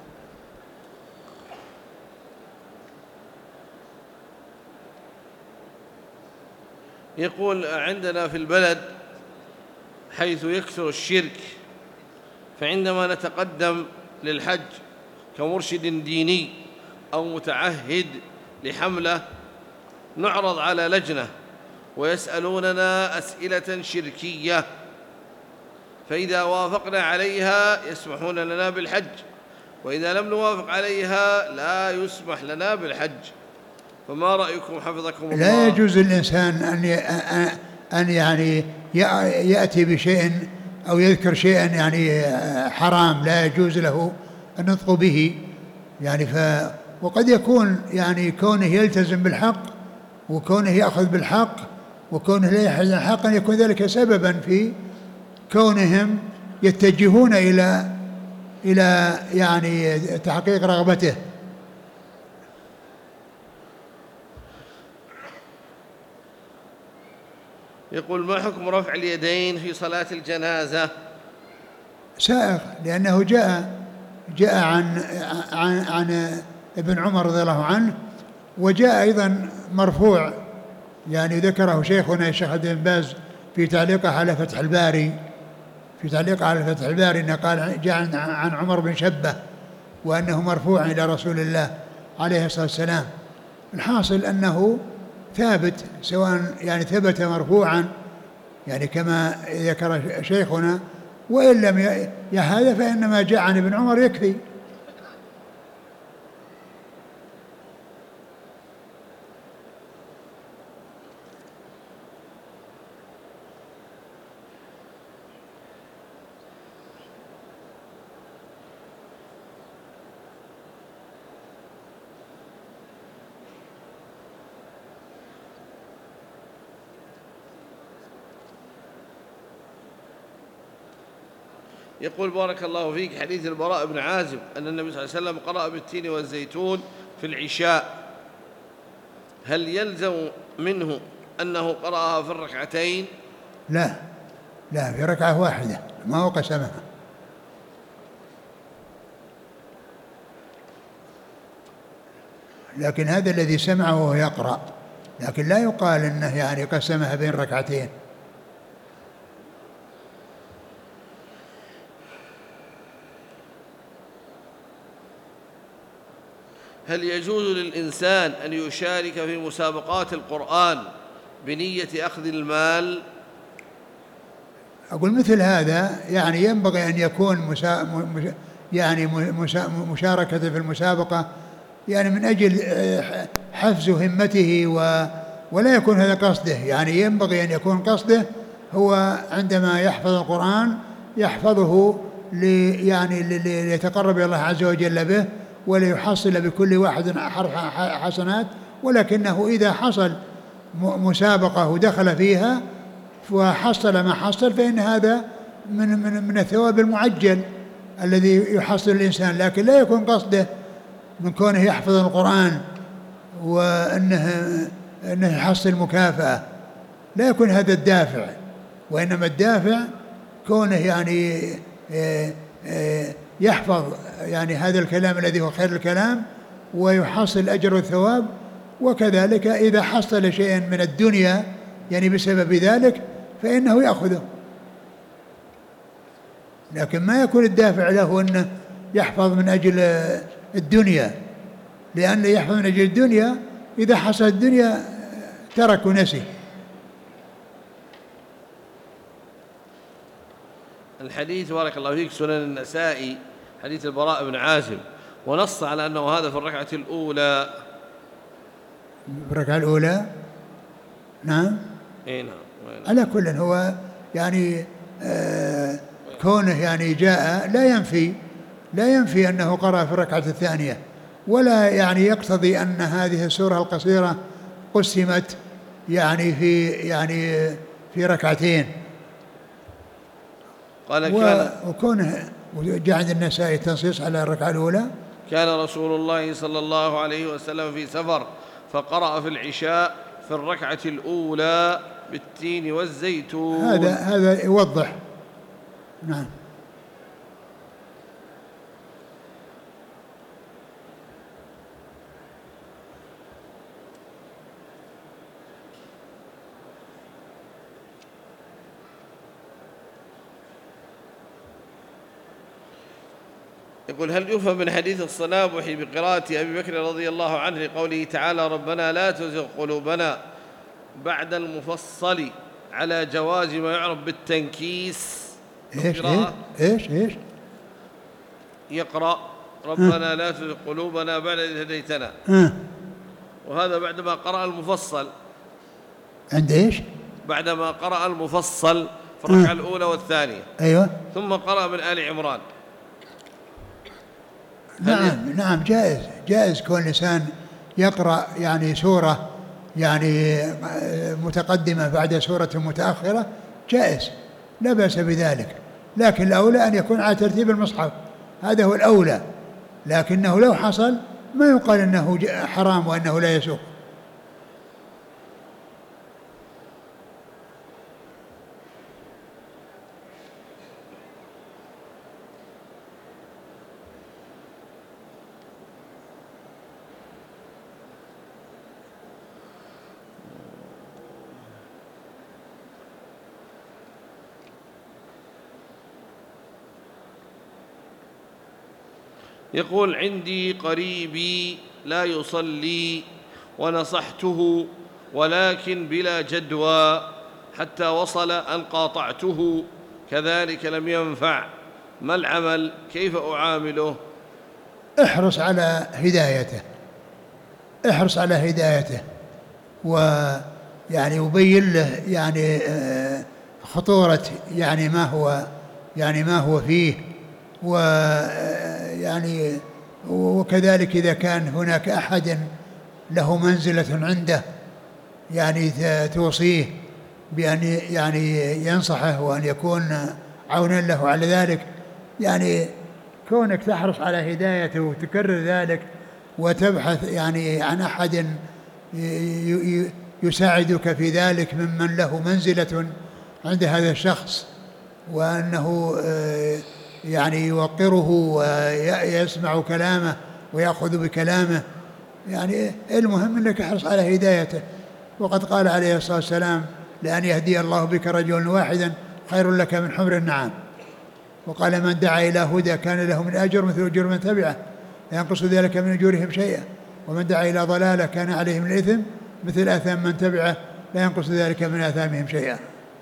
يقول: عندنا في البلد حيث يكثر الشرك، فعندما نتقدم للحج كمرشد ديني أو متعهد لحملة نعرض على لجنة ويسألوننا أسئلة شركية، فإذا وافقنا عليها يسمحون لنا بالحج، وإذا لم نوافق عليها لا يسمح لنا بالحج، فما رأيكم حفظكم الله؟ لا يجوز الإنسان أن يعني يأتي بشيء أو يذكر شيئا يعني حرام لا يجوز له النطق به، يعني وقد يكون يعني كونه يلتزم بالحق وكونه يأخذ بالحق وكونه لا يحل الحق، أن يكون ذلك سببا في كونهم يتجهون إلى يعني تحقيق رغبته. يقول: ما حكم رفع اليدين في صلاة الجنازة؟ سائغ، لأنه جاء عن ابن عمر رضي الله عنه، وجاء أيضا مرفوع يعني ذكره شيخنا الشيخ عبد بن باز في تعليقه على فتح الباري، إنه قال جاء عن عمر بن شبة وأنه مرفوع إلى رسول الله عليه الصلاة والسلام. الحاصل أنه ثابت، سواء يعني ثبت مرفوعا يعني كما ذكر شيخنا، وإن لم هذا فإنما جاء عن ابن عمر يكفي. يقول: بارك الله فيك، حديث البراء بن عازب أن النبي صلى الله عليه وسلم قرأ بالتين والزيتون في العشاء، هل يلزم منه أنه قرأها في الركعتين؟ لا، لا، في ركعة واحدة، ما هو قسمها. لكن هذا الذي سمعه وهو يقرأ، لكن لا يقال انه يعني قسمها بين ركعتين. هل يجوز للإنسان أن يشارك في مسابقات القرآن بنية أخذ المال؟ أقول مثل هذا يعني ينبغي أن يكون مشاركة في المسابقة يعني من أجل حفز همته ولا يكون هذا قصده. يعني ينبغي أن يكون قصده هو عندما يحفظ القرآن يحفظه ليتقرب إلى الله عز وجل به وليحصل بكل واحد حسنات. ولكنه إذا حصل مسابقة ودخل فيها وحصل ما حصل فإن هذا من الثواب المعجل الذي يحصل الإنسان، لكن لا يكون قصده من كونه يحفظ القرآن وأنه يحصل مكافأة، لا يكون هذا الدافع، وإنما الدافع كونه يعني يحفظ يعني هذا الكلام الذي هو خير الكلام ويحصل الأجر والثواب. وكذلك إذا حصل شيئا من الدنيا يعني بسبب ذلك فإنه يأخذه، لكن ما يكون الدافع له أنه يحفظ من أجل الدنيا، لأن يحفظ من أجل الدنيا إذا حصل الدنيا ترك ونسي. الحديث بارك الله فيك سنن النسائي حديث البراء بن عازب، ونص على أنه هذا في الركعة الأولى. في الركعة الأولى نعم. إيه نعم. على كل هو يعني كونه يعني جاء لا ينفي أنه قرأ في الركعة الثانية، ولا يعني يقتضي أن هذه السورة القصيرة قسمت يعني في ركعتين. وكونه جاء عند النسائي تنصيص على الركعة الأولى. كان رسول الله صلى الله عليه وسلم في سفر فقرأ في العشاء في الركعة الأولى بالتين والزيتون. هذا يوضح. نعم. يقول هل يفهم من حديث الصنابح بقراءة أبي بكر رضي الله عنه لقوله تعالى ربنا لا تزغ قلوبنا بعد المفصل على جواز ما يعرف بالتنكيس؟ إيش يقرأ ربنا لا تزغ قلوبنا بعد إذ هديتنا، وهذا بعدما قرأ المفصل. عند إيش؟ بعدما قرأ المفصل في الركعة الأولى والثانية. أيوة. ثم قرأ من آل عمران. نعم جائز كون الإنسان يقرأ يعني سورة يعني متقدمة بعد سورة متأخرة، جائز لا بأس بذلك، لكن الأولى أن يكون على ترتيب المصحف، هذا هو الأولى. لكنه لو حصل ما يقال أنه حرام وأنه لا يسوق. يقول عندي قريبي لا يصلي ونصحته ولكن بلا جدوى حتى وصل أن قاطعته، كذلك لم ينفع، ما العمل؟ كيف أعامله؟ احرص على هدايته ويعني وبين له يعني خطورة يعني ما هو فيه، ويعني وكذلك إذا كان هناك أحد له منزلة عنده يعني توصيه بأن يعني ينصحه وأن يكون عونا له على ذلك. يعني كونك تحرص على هدايته وتكرر ذلك وتبحث يعني عن أحد يساعدك في ذلك ممن له منزلة عند هذا الشخص وأنه يعني يوقره ويسمع كلامه ويأخذ بكلامه. يعني المهم أنك احرص على هدايته. وقد قال عليه الصلاة والسلام: لأن يهدي الله بك رجلا واحدا خير لك من حمر النعم. وقال: من دعا إلى هدى كان له من أجر مثل أجور من تبعه لا ينقص ذلك من أجورهم شيئا، ومن دعا إلى ضلالة كان عليه من الإثم مثل آثام من تبعه لا ينقص ذلك من آثامهم شيئا.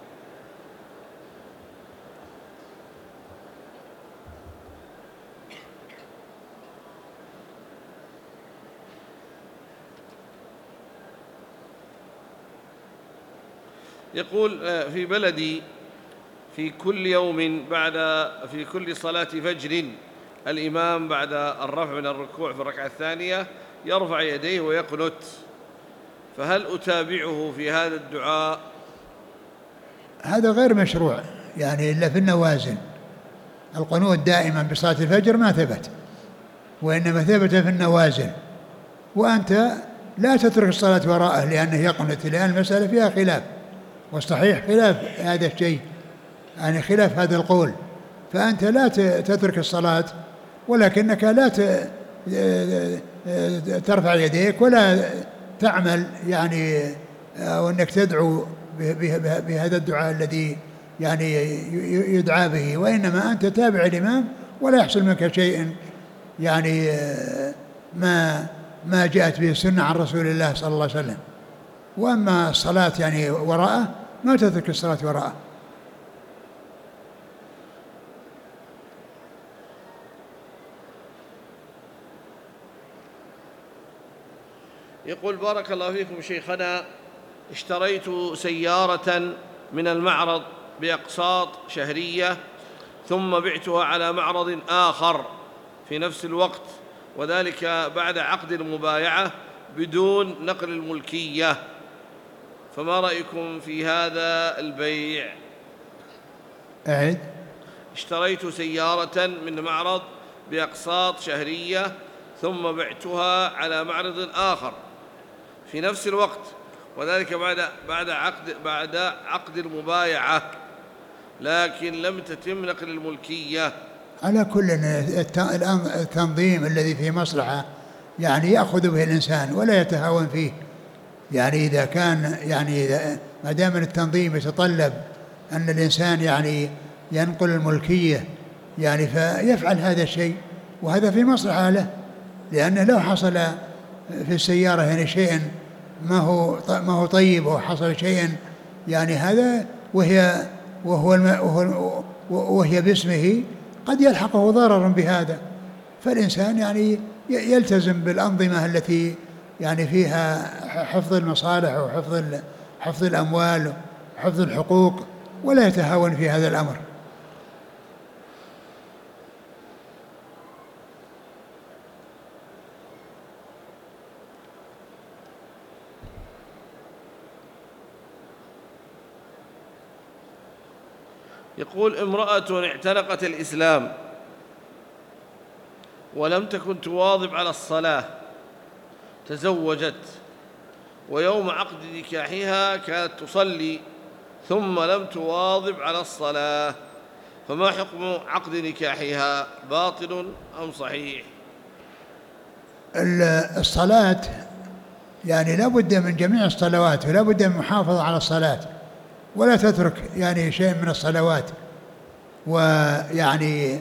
يقول: في بلدي في كل يوم في كل صلاة فجر الإمام بعد الرفع من الركوع في الركعة الثانية يرفع يديه ويقنت، فهل أتابعه في هذا الدعاء؟ هذا غير مشروع يعني إلا في النوازل. القنوت دائما بصلاة الفجر ما ثبت، وإنما ثبت في النوازل. وأنت لا تترك الصلاة وراءه لأنه يقنت، لأن المسألة فيها خلاف، والصحيح خلاف هذا الشيء، يعني خلاف هذا القول. فأنت لا تترك الصلاة، ولكنك لا ترفع يديك ولا تعمل يعني أو أنك تدعو بهذا الدعاء الذي يعني يدعى به، وإنما أنت تابع الإمام ولا يحصل منك شيء يعني ما جاءت به السنة عن رسول الله صلى الله عليه وسلم. وأما الصلاة يعني وراءه ما تترك الصلاة وراءه. يقول: بارك الله فيكم شيخنا، اشتريت سيارة من المعرض بأقساط شهرية ثم بعتها على معرض آخر في نفس الوقت، وذلك بعد عقد المبايعة بدون نقل الملكية، فما رأيكم في هذا البيع؟ أعد. اشتريت سيارة من معرض بأقساط شهرية ثم بعتها على معرض آخر في نفس الوقت، وذلك بعد عقد المبايعة، لكن لم تتم نقل الملكية. على كل التنظيم الذي فيه مصلحة يعني يأخذ به الإنسان ولا يتهاون فيه. يعني إذا كان يعني ما دام التنظيم يتطلب أن الإنسان يعني ينقل الملكية يعني فيفعل هذا الشيء، وهذا في مصلحة له، لأنه لو حصل في السيارة يعني شيء ما هو طيب، وحصل شيء يعني هذا وهي باسمه قد يلحقه ضرر بهذا. فالإنسان يعني يلتزم بالأنظمة التي يعني فيها حفظ المصالح وحفظ الأموال وحفظ الحقوق، ولا يتهاون في هذا الأمر. يقول: امرأة اعتنقت الإسلام ولم تكن تواظب على الصلاة، تزوجت، ويوم عقد نكاحها كانت تصلي ثم لم تواظب على الصلاة، فما حكم عقد نكاحها؟ باطل أم صحيح؟ الصلاة يعني لا بد من جميع الصلوات، ولا بد من المحافظة على الصلاة، ولا تترك يعني شيء من الصلوات. ويعني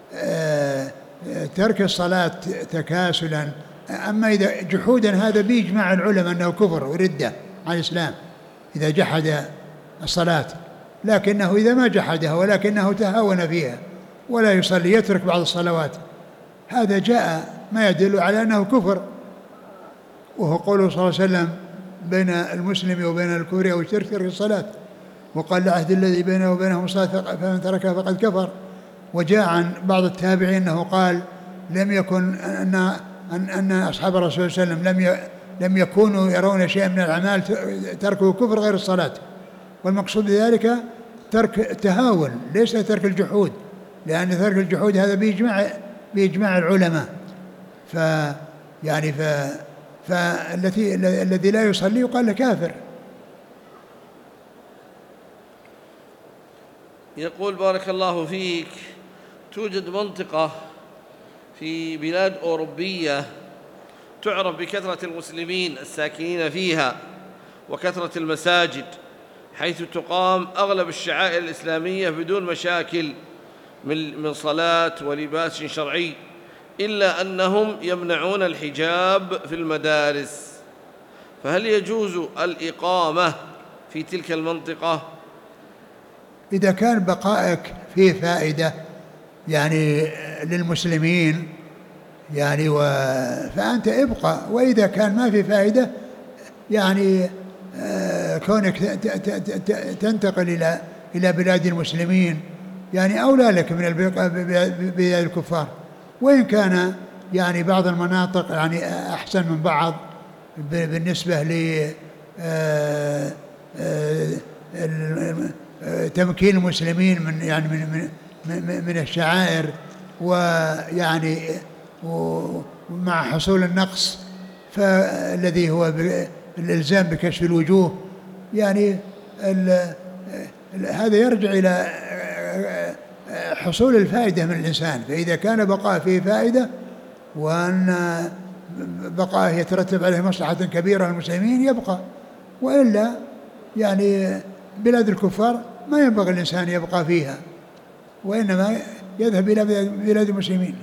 ترك الصلاة تكاسلا. أما إذا جحودا هذا بإجماع العلماء أنه كفر وردة عن الإسلام إذا جحد الصلاة، لكنه إذا ما جحدها ولكنه تهاون فيها ولا يصلي يترك بعض الصلوات، هذا جاء ما يدل على أنه كفر، وهو قوله صلى الله عليه وسلم: بين المسلم وبين الكفر أو الشرك ترك الصلاة، وقال: العهد الذي بينه وبينهم الصلاة فمن تركها فقد كفر. وجاء عن بعض التابعين أنه قال: لم يكن أن أصحاب الرسول صلى الله عليه وسلم لم يكونوا يرون شيئا من الأعمال تركه كفر غير الصلاة. والمقصود بذلك ترك التهاون ليس ترك الجحود، لأن ترك الجحود هذا بإجماع العلماء. فالذي لا يصلي يقال له كافر. يقول بارك الله فيك: توجد منطقة في بلاد أوروبية تعرف بكثرة المسلمين الساكنين فيها وكثرة المساجد، حيث تقام أغلب الشعائر الإسلامية بدون مشاكل من صلاة ولباس شرعي، إلا أنهم يمنعون الحجاب في المدارس، فهل يجوز الإقامة في تلك المنطقة؟ إذا كان بقائك فيه فائدة يعني للمسلمين يعني فأنت ابقى، وإذا كان ما في فائدة يعني كونك تنتقل إلى بلاد المسلمين يعني أولى لك من البقاء ببلاد الكفار. وإن كان يعني بعض المناطق يعني أحسن من بعض بالنسبة ل تمكين المسلمين من يعني من الشعائر، ويعني ومع حصول النقص فالذي هو الإلزام بكشف الوجوه، يعني هذا يرجع إلى حصول الفائدة من الإنسان. فإذا كان بقاء فيه فائدة وأن بقاء يترتب عليه مصلحة كبيرة للمسلمين يبقى، وإلا يعني بلاد الكفار ما ينبغي الإنسان يبقى فيها، وإنما يذهب إلى بلاد المسلمين.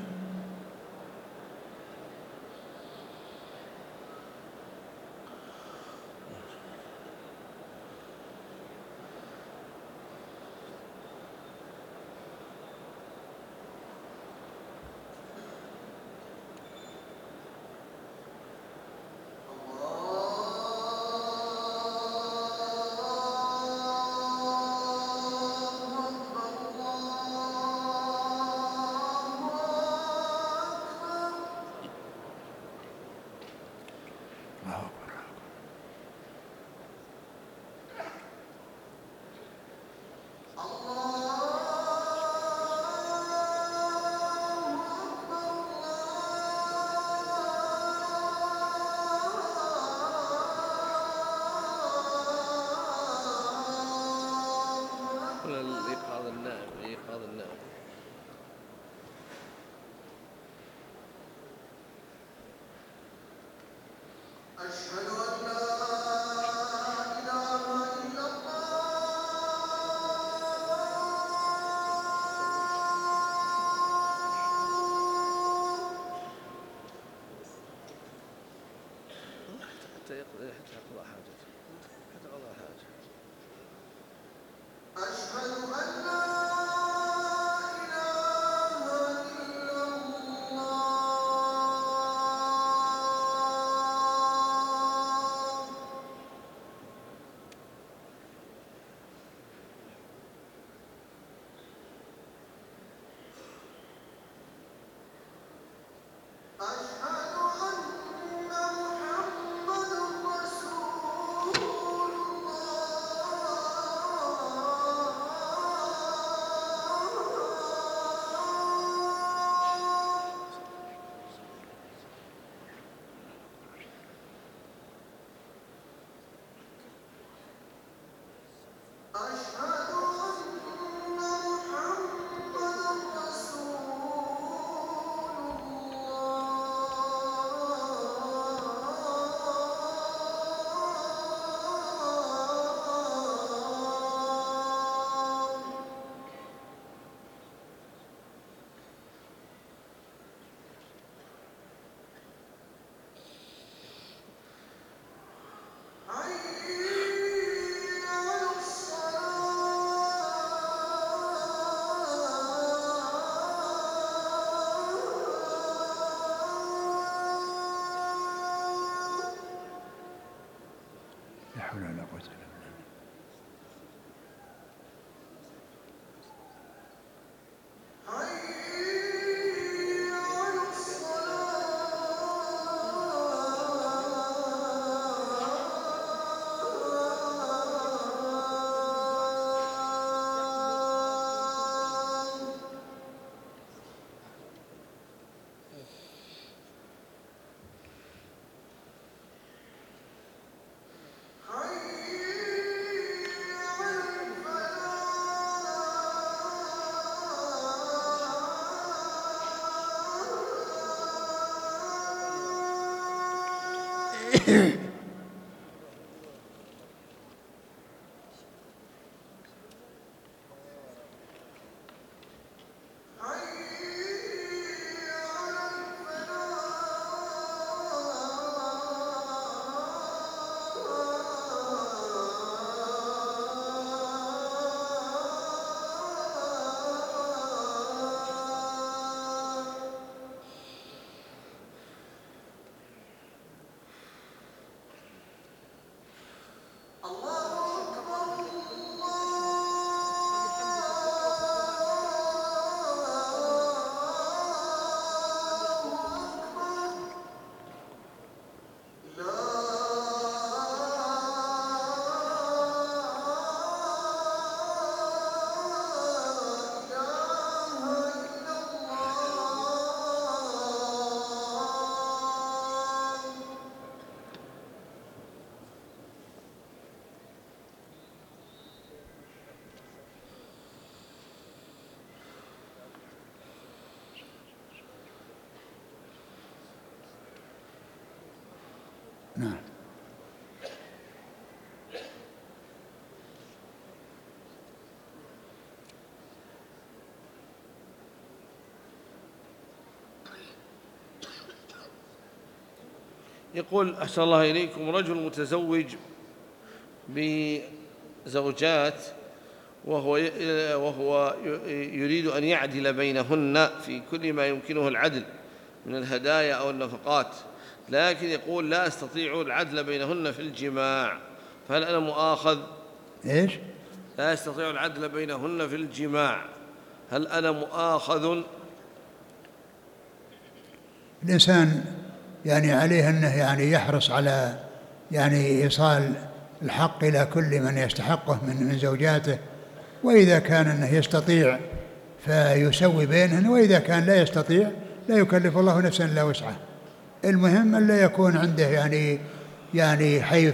نعم. يقول أحسن الله إليكم: رجل متزوج بزوجات وهو يريد أن يعدل بينهن في كل ما يمكنه العدل من الهدايا أو النفقات، لكن يقول لا أستطيع العدل بينهن في الجماع، فهل أنا مؤاخذ؟ إيش؟ لا أستطيع العدل بينهن في الجماع، هل أنا مؤاخذ؟ الإنسان يعني عليه أنه يعني يحرص على يعني إيصال الحق إلى كل من يستحقه من زوجاته، وإذا كان أنه يستطيع فيسوي بينهن، وإذا كان لا يستطيع لا يكلف الله نفسا إلا وسعها. المهم أن لا يكون عنده يعني حيف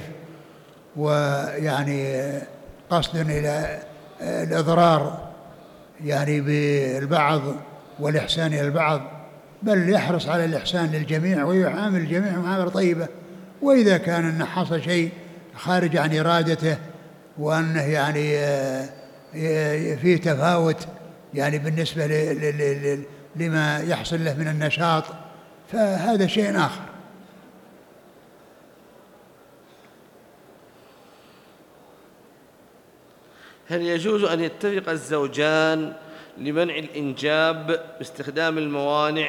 ويعني قصد إلى الإضرار يعني بالبعض والإحسان إلى البعض، بل يحرص على الإحسان للجميع ويعامل الجميع معاملة طيبة. وإذا كان أنه حصل شيء خارج عن إرادته وأنه يعني فيه تفاوت يعني بالنسبة لما يحصل له من النشاط، فهذا شيء آخر. هل يجوز أن يتفق الزوجان لمنع الإنجاب باستخدام الموانع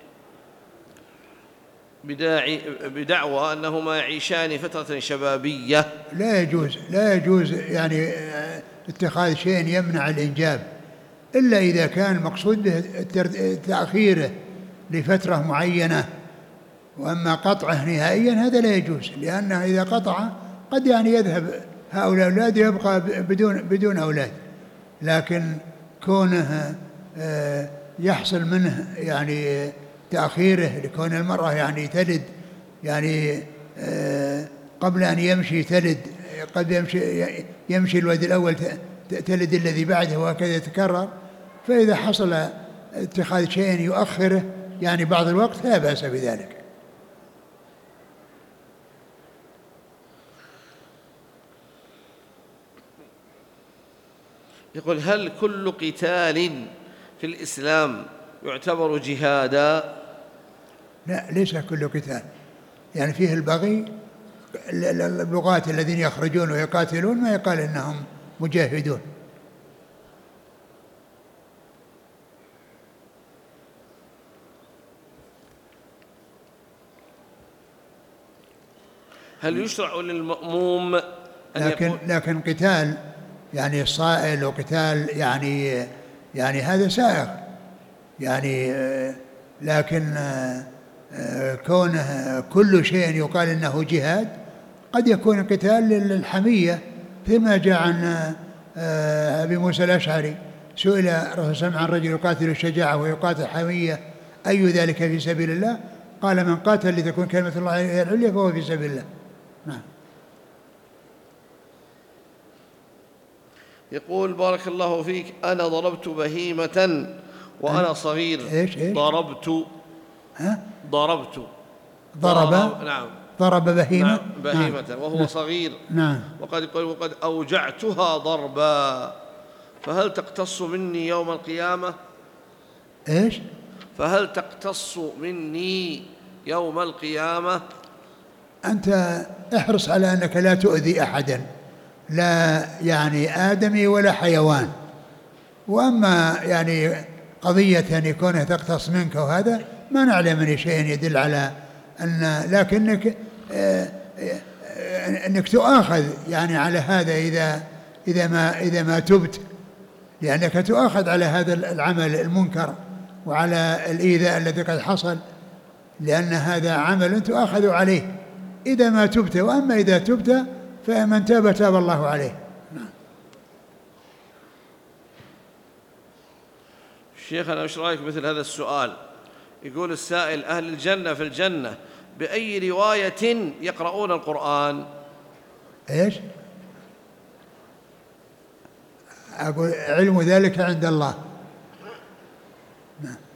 بدعوى أنهما يعيشان فترة شبابية؟ لا يجوز يعني اتخاذ شيء يمنع الإنجاب إلا إذا كان المقصود به تأخيره لفترة معينة، وأما قطعه نهائيا هذا لا يجوز، لأنه إذا قطع قد يعني يذهب هؤلاء الأولاد يبقى بدون أولاد. لكن كونه يحصل منه يعني تأخيره لكون المرأة يعني تلد يعني قبل أن يمشي تلد، قد يمشي الولد الأول تلد الذي بعده وهكذا يتكرر، فإذا حصل اتخاذ شيء يؤخره يعني بعض الوقت لا بأس بذلك. يقول: هل كل قتال في الإسلام يعتبر جهادا؟ لا، ليس كل قتال، يعني فيه البغي. البغاة الذين يخرجون ويقاتلون ما يقال إنهم مجاهدون. هل يشرع للمأموم أن لكن قتال يعني الصائل وقتال يعني هذا سائغ يعني، لكن كونه كل شيء يقال إنه جهاد قد يكون قتال للحمية، فيما جاء عن أبي موسى الأشعري سئل الرسول صلى الله عليه وسلم عن رجل يقاتل الشجاعة ويقاتل حمية أي ذلك في سبيل الله؟ قال: من قاتل لتكون كلمة الله هي العليا فهو في سبيل الله. نعم. يقول: بارك الله فيك، أنا ضربت بهيمة وأنا صغير. إيش؟ ضرب بهيمة. نعم، بهيمة وهو صغير. نعم. وقد أوجعتها ضربا، فهل تقتص مني يوم القيامة؟ إيش؟ فهل تقتص مني يوم القيامة؟ أنت احرص على أنك لا تؤذي أحدا، لا يعني آدمي ولا حيوان. وأما يعني قضية أن يكون تقتص منك وهذا ما نعلم من شيء يدل على أن، لكنك أنك تؤاخذ يعني على هذا إذا ما تبت، لأنك تؤاخذ على هذا العمل المنكر وعلى الإيذاء الذي قد حصل، لأن هذا عمل تؤاخذ عليه إذا ما تبت. وأما إذا تبت فمن تاب تاب الله عليه. شيخنا، ايش رايك مثل هذا السؤال؟ يقول السائل: أهل الجنة في الجنة بأي رواية يقرؤون القرآن؟ إيش؟ أقول علم ذلك عند الله. نعم.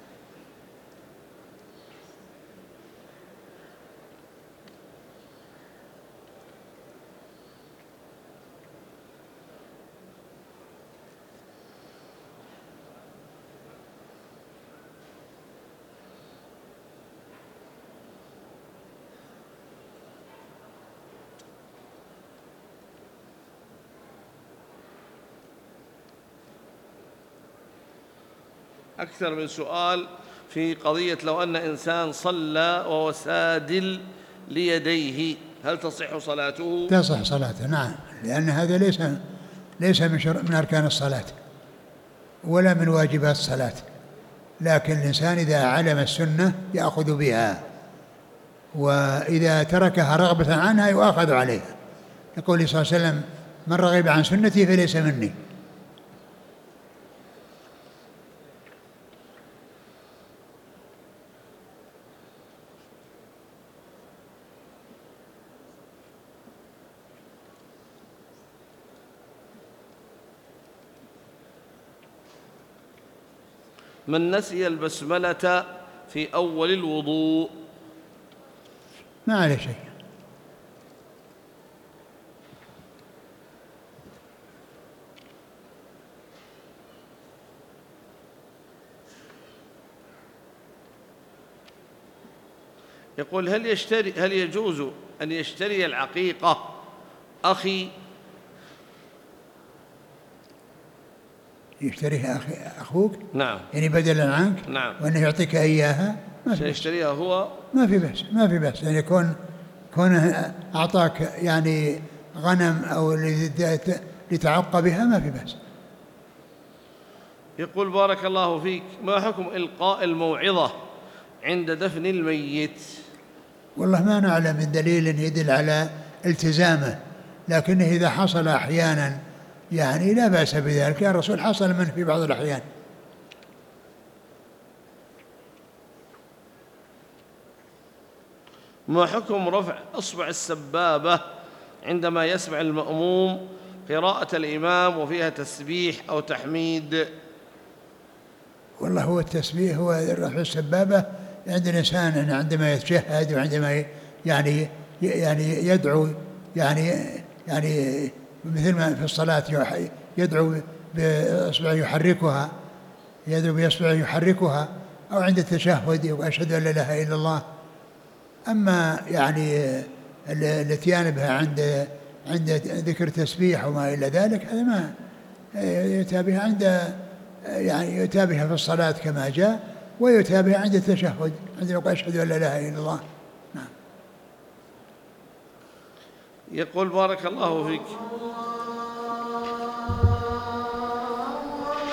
أكثر من سؤال في قضية لو أن إنسان صلى وهو سادل ليديه هل تصح صلاته؟ تصح صلاته نعم، لأن هذا ليس من أركان الصلاة ولا من واجبات الصلاة، لكن الإنسان إذا علم السنة يأخذ بها، وإذا تركها رغبة عنها يؤاخذ عليها. يقول صلى الله عليه وسلم: من رغب عن سنتي فليس مني. من نسي البسملة في أول الوضوء ما عليه شيء. يقول هل يجوز أن يشتري العقيقة أخي؟ يشتريها أخوك؟ نعم. يعني بدلا عنك؟ نعم. وأنه يعطيك إياها؟ سيشتريها هو؟ ما في بأس يعني كونه أعطاك يعني غنم أو لتعق بها ما في بأس. يقول: بارك الله فيك، ما حكم إلقاء الموعظة عند دفن الميت؟ والله ما نعلم من دليل يدل على التزامه، لكنه إذا حصل أحيانا يعني لا بأس بذلك، يا الرسول حصل منه في بعض الأحيان. ما حكم رفع إصبع السبابة عندما يسمع المأموم قراءة الإمام وفيها تسبيح أو تحميد؟ والله هو التسبيح هو رفع السبابة عند الإنسان عندما يتشهد وعندما يعني يدعو يعني مثل ما في الصلاة يدعو بإصبع يحركها، يدعو بإصبع يحركها، أو عند التشهد وأشهد أن لا إله إلا الله. أما يعني الاتيان بها عند ذكر تسبيح وما إلى ذلك هذا ما يتابعها يتابعها في الصلاة كما جاء، ويتابعها عند التشهد عند يقول أشهد أن لا إله إلا الله. نعم. يقول: بارك الله فيك،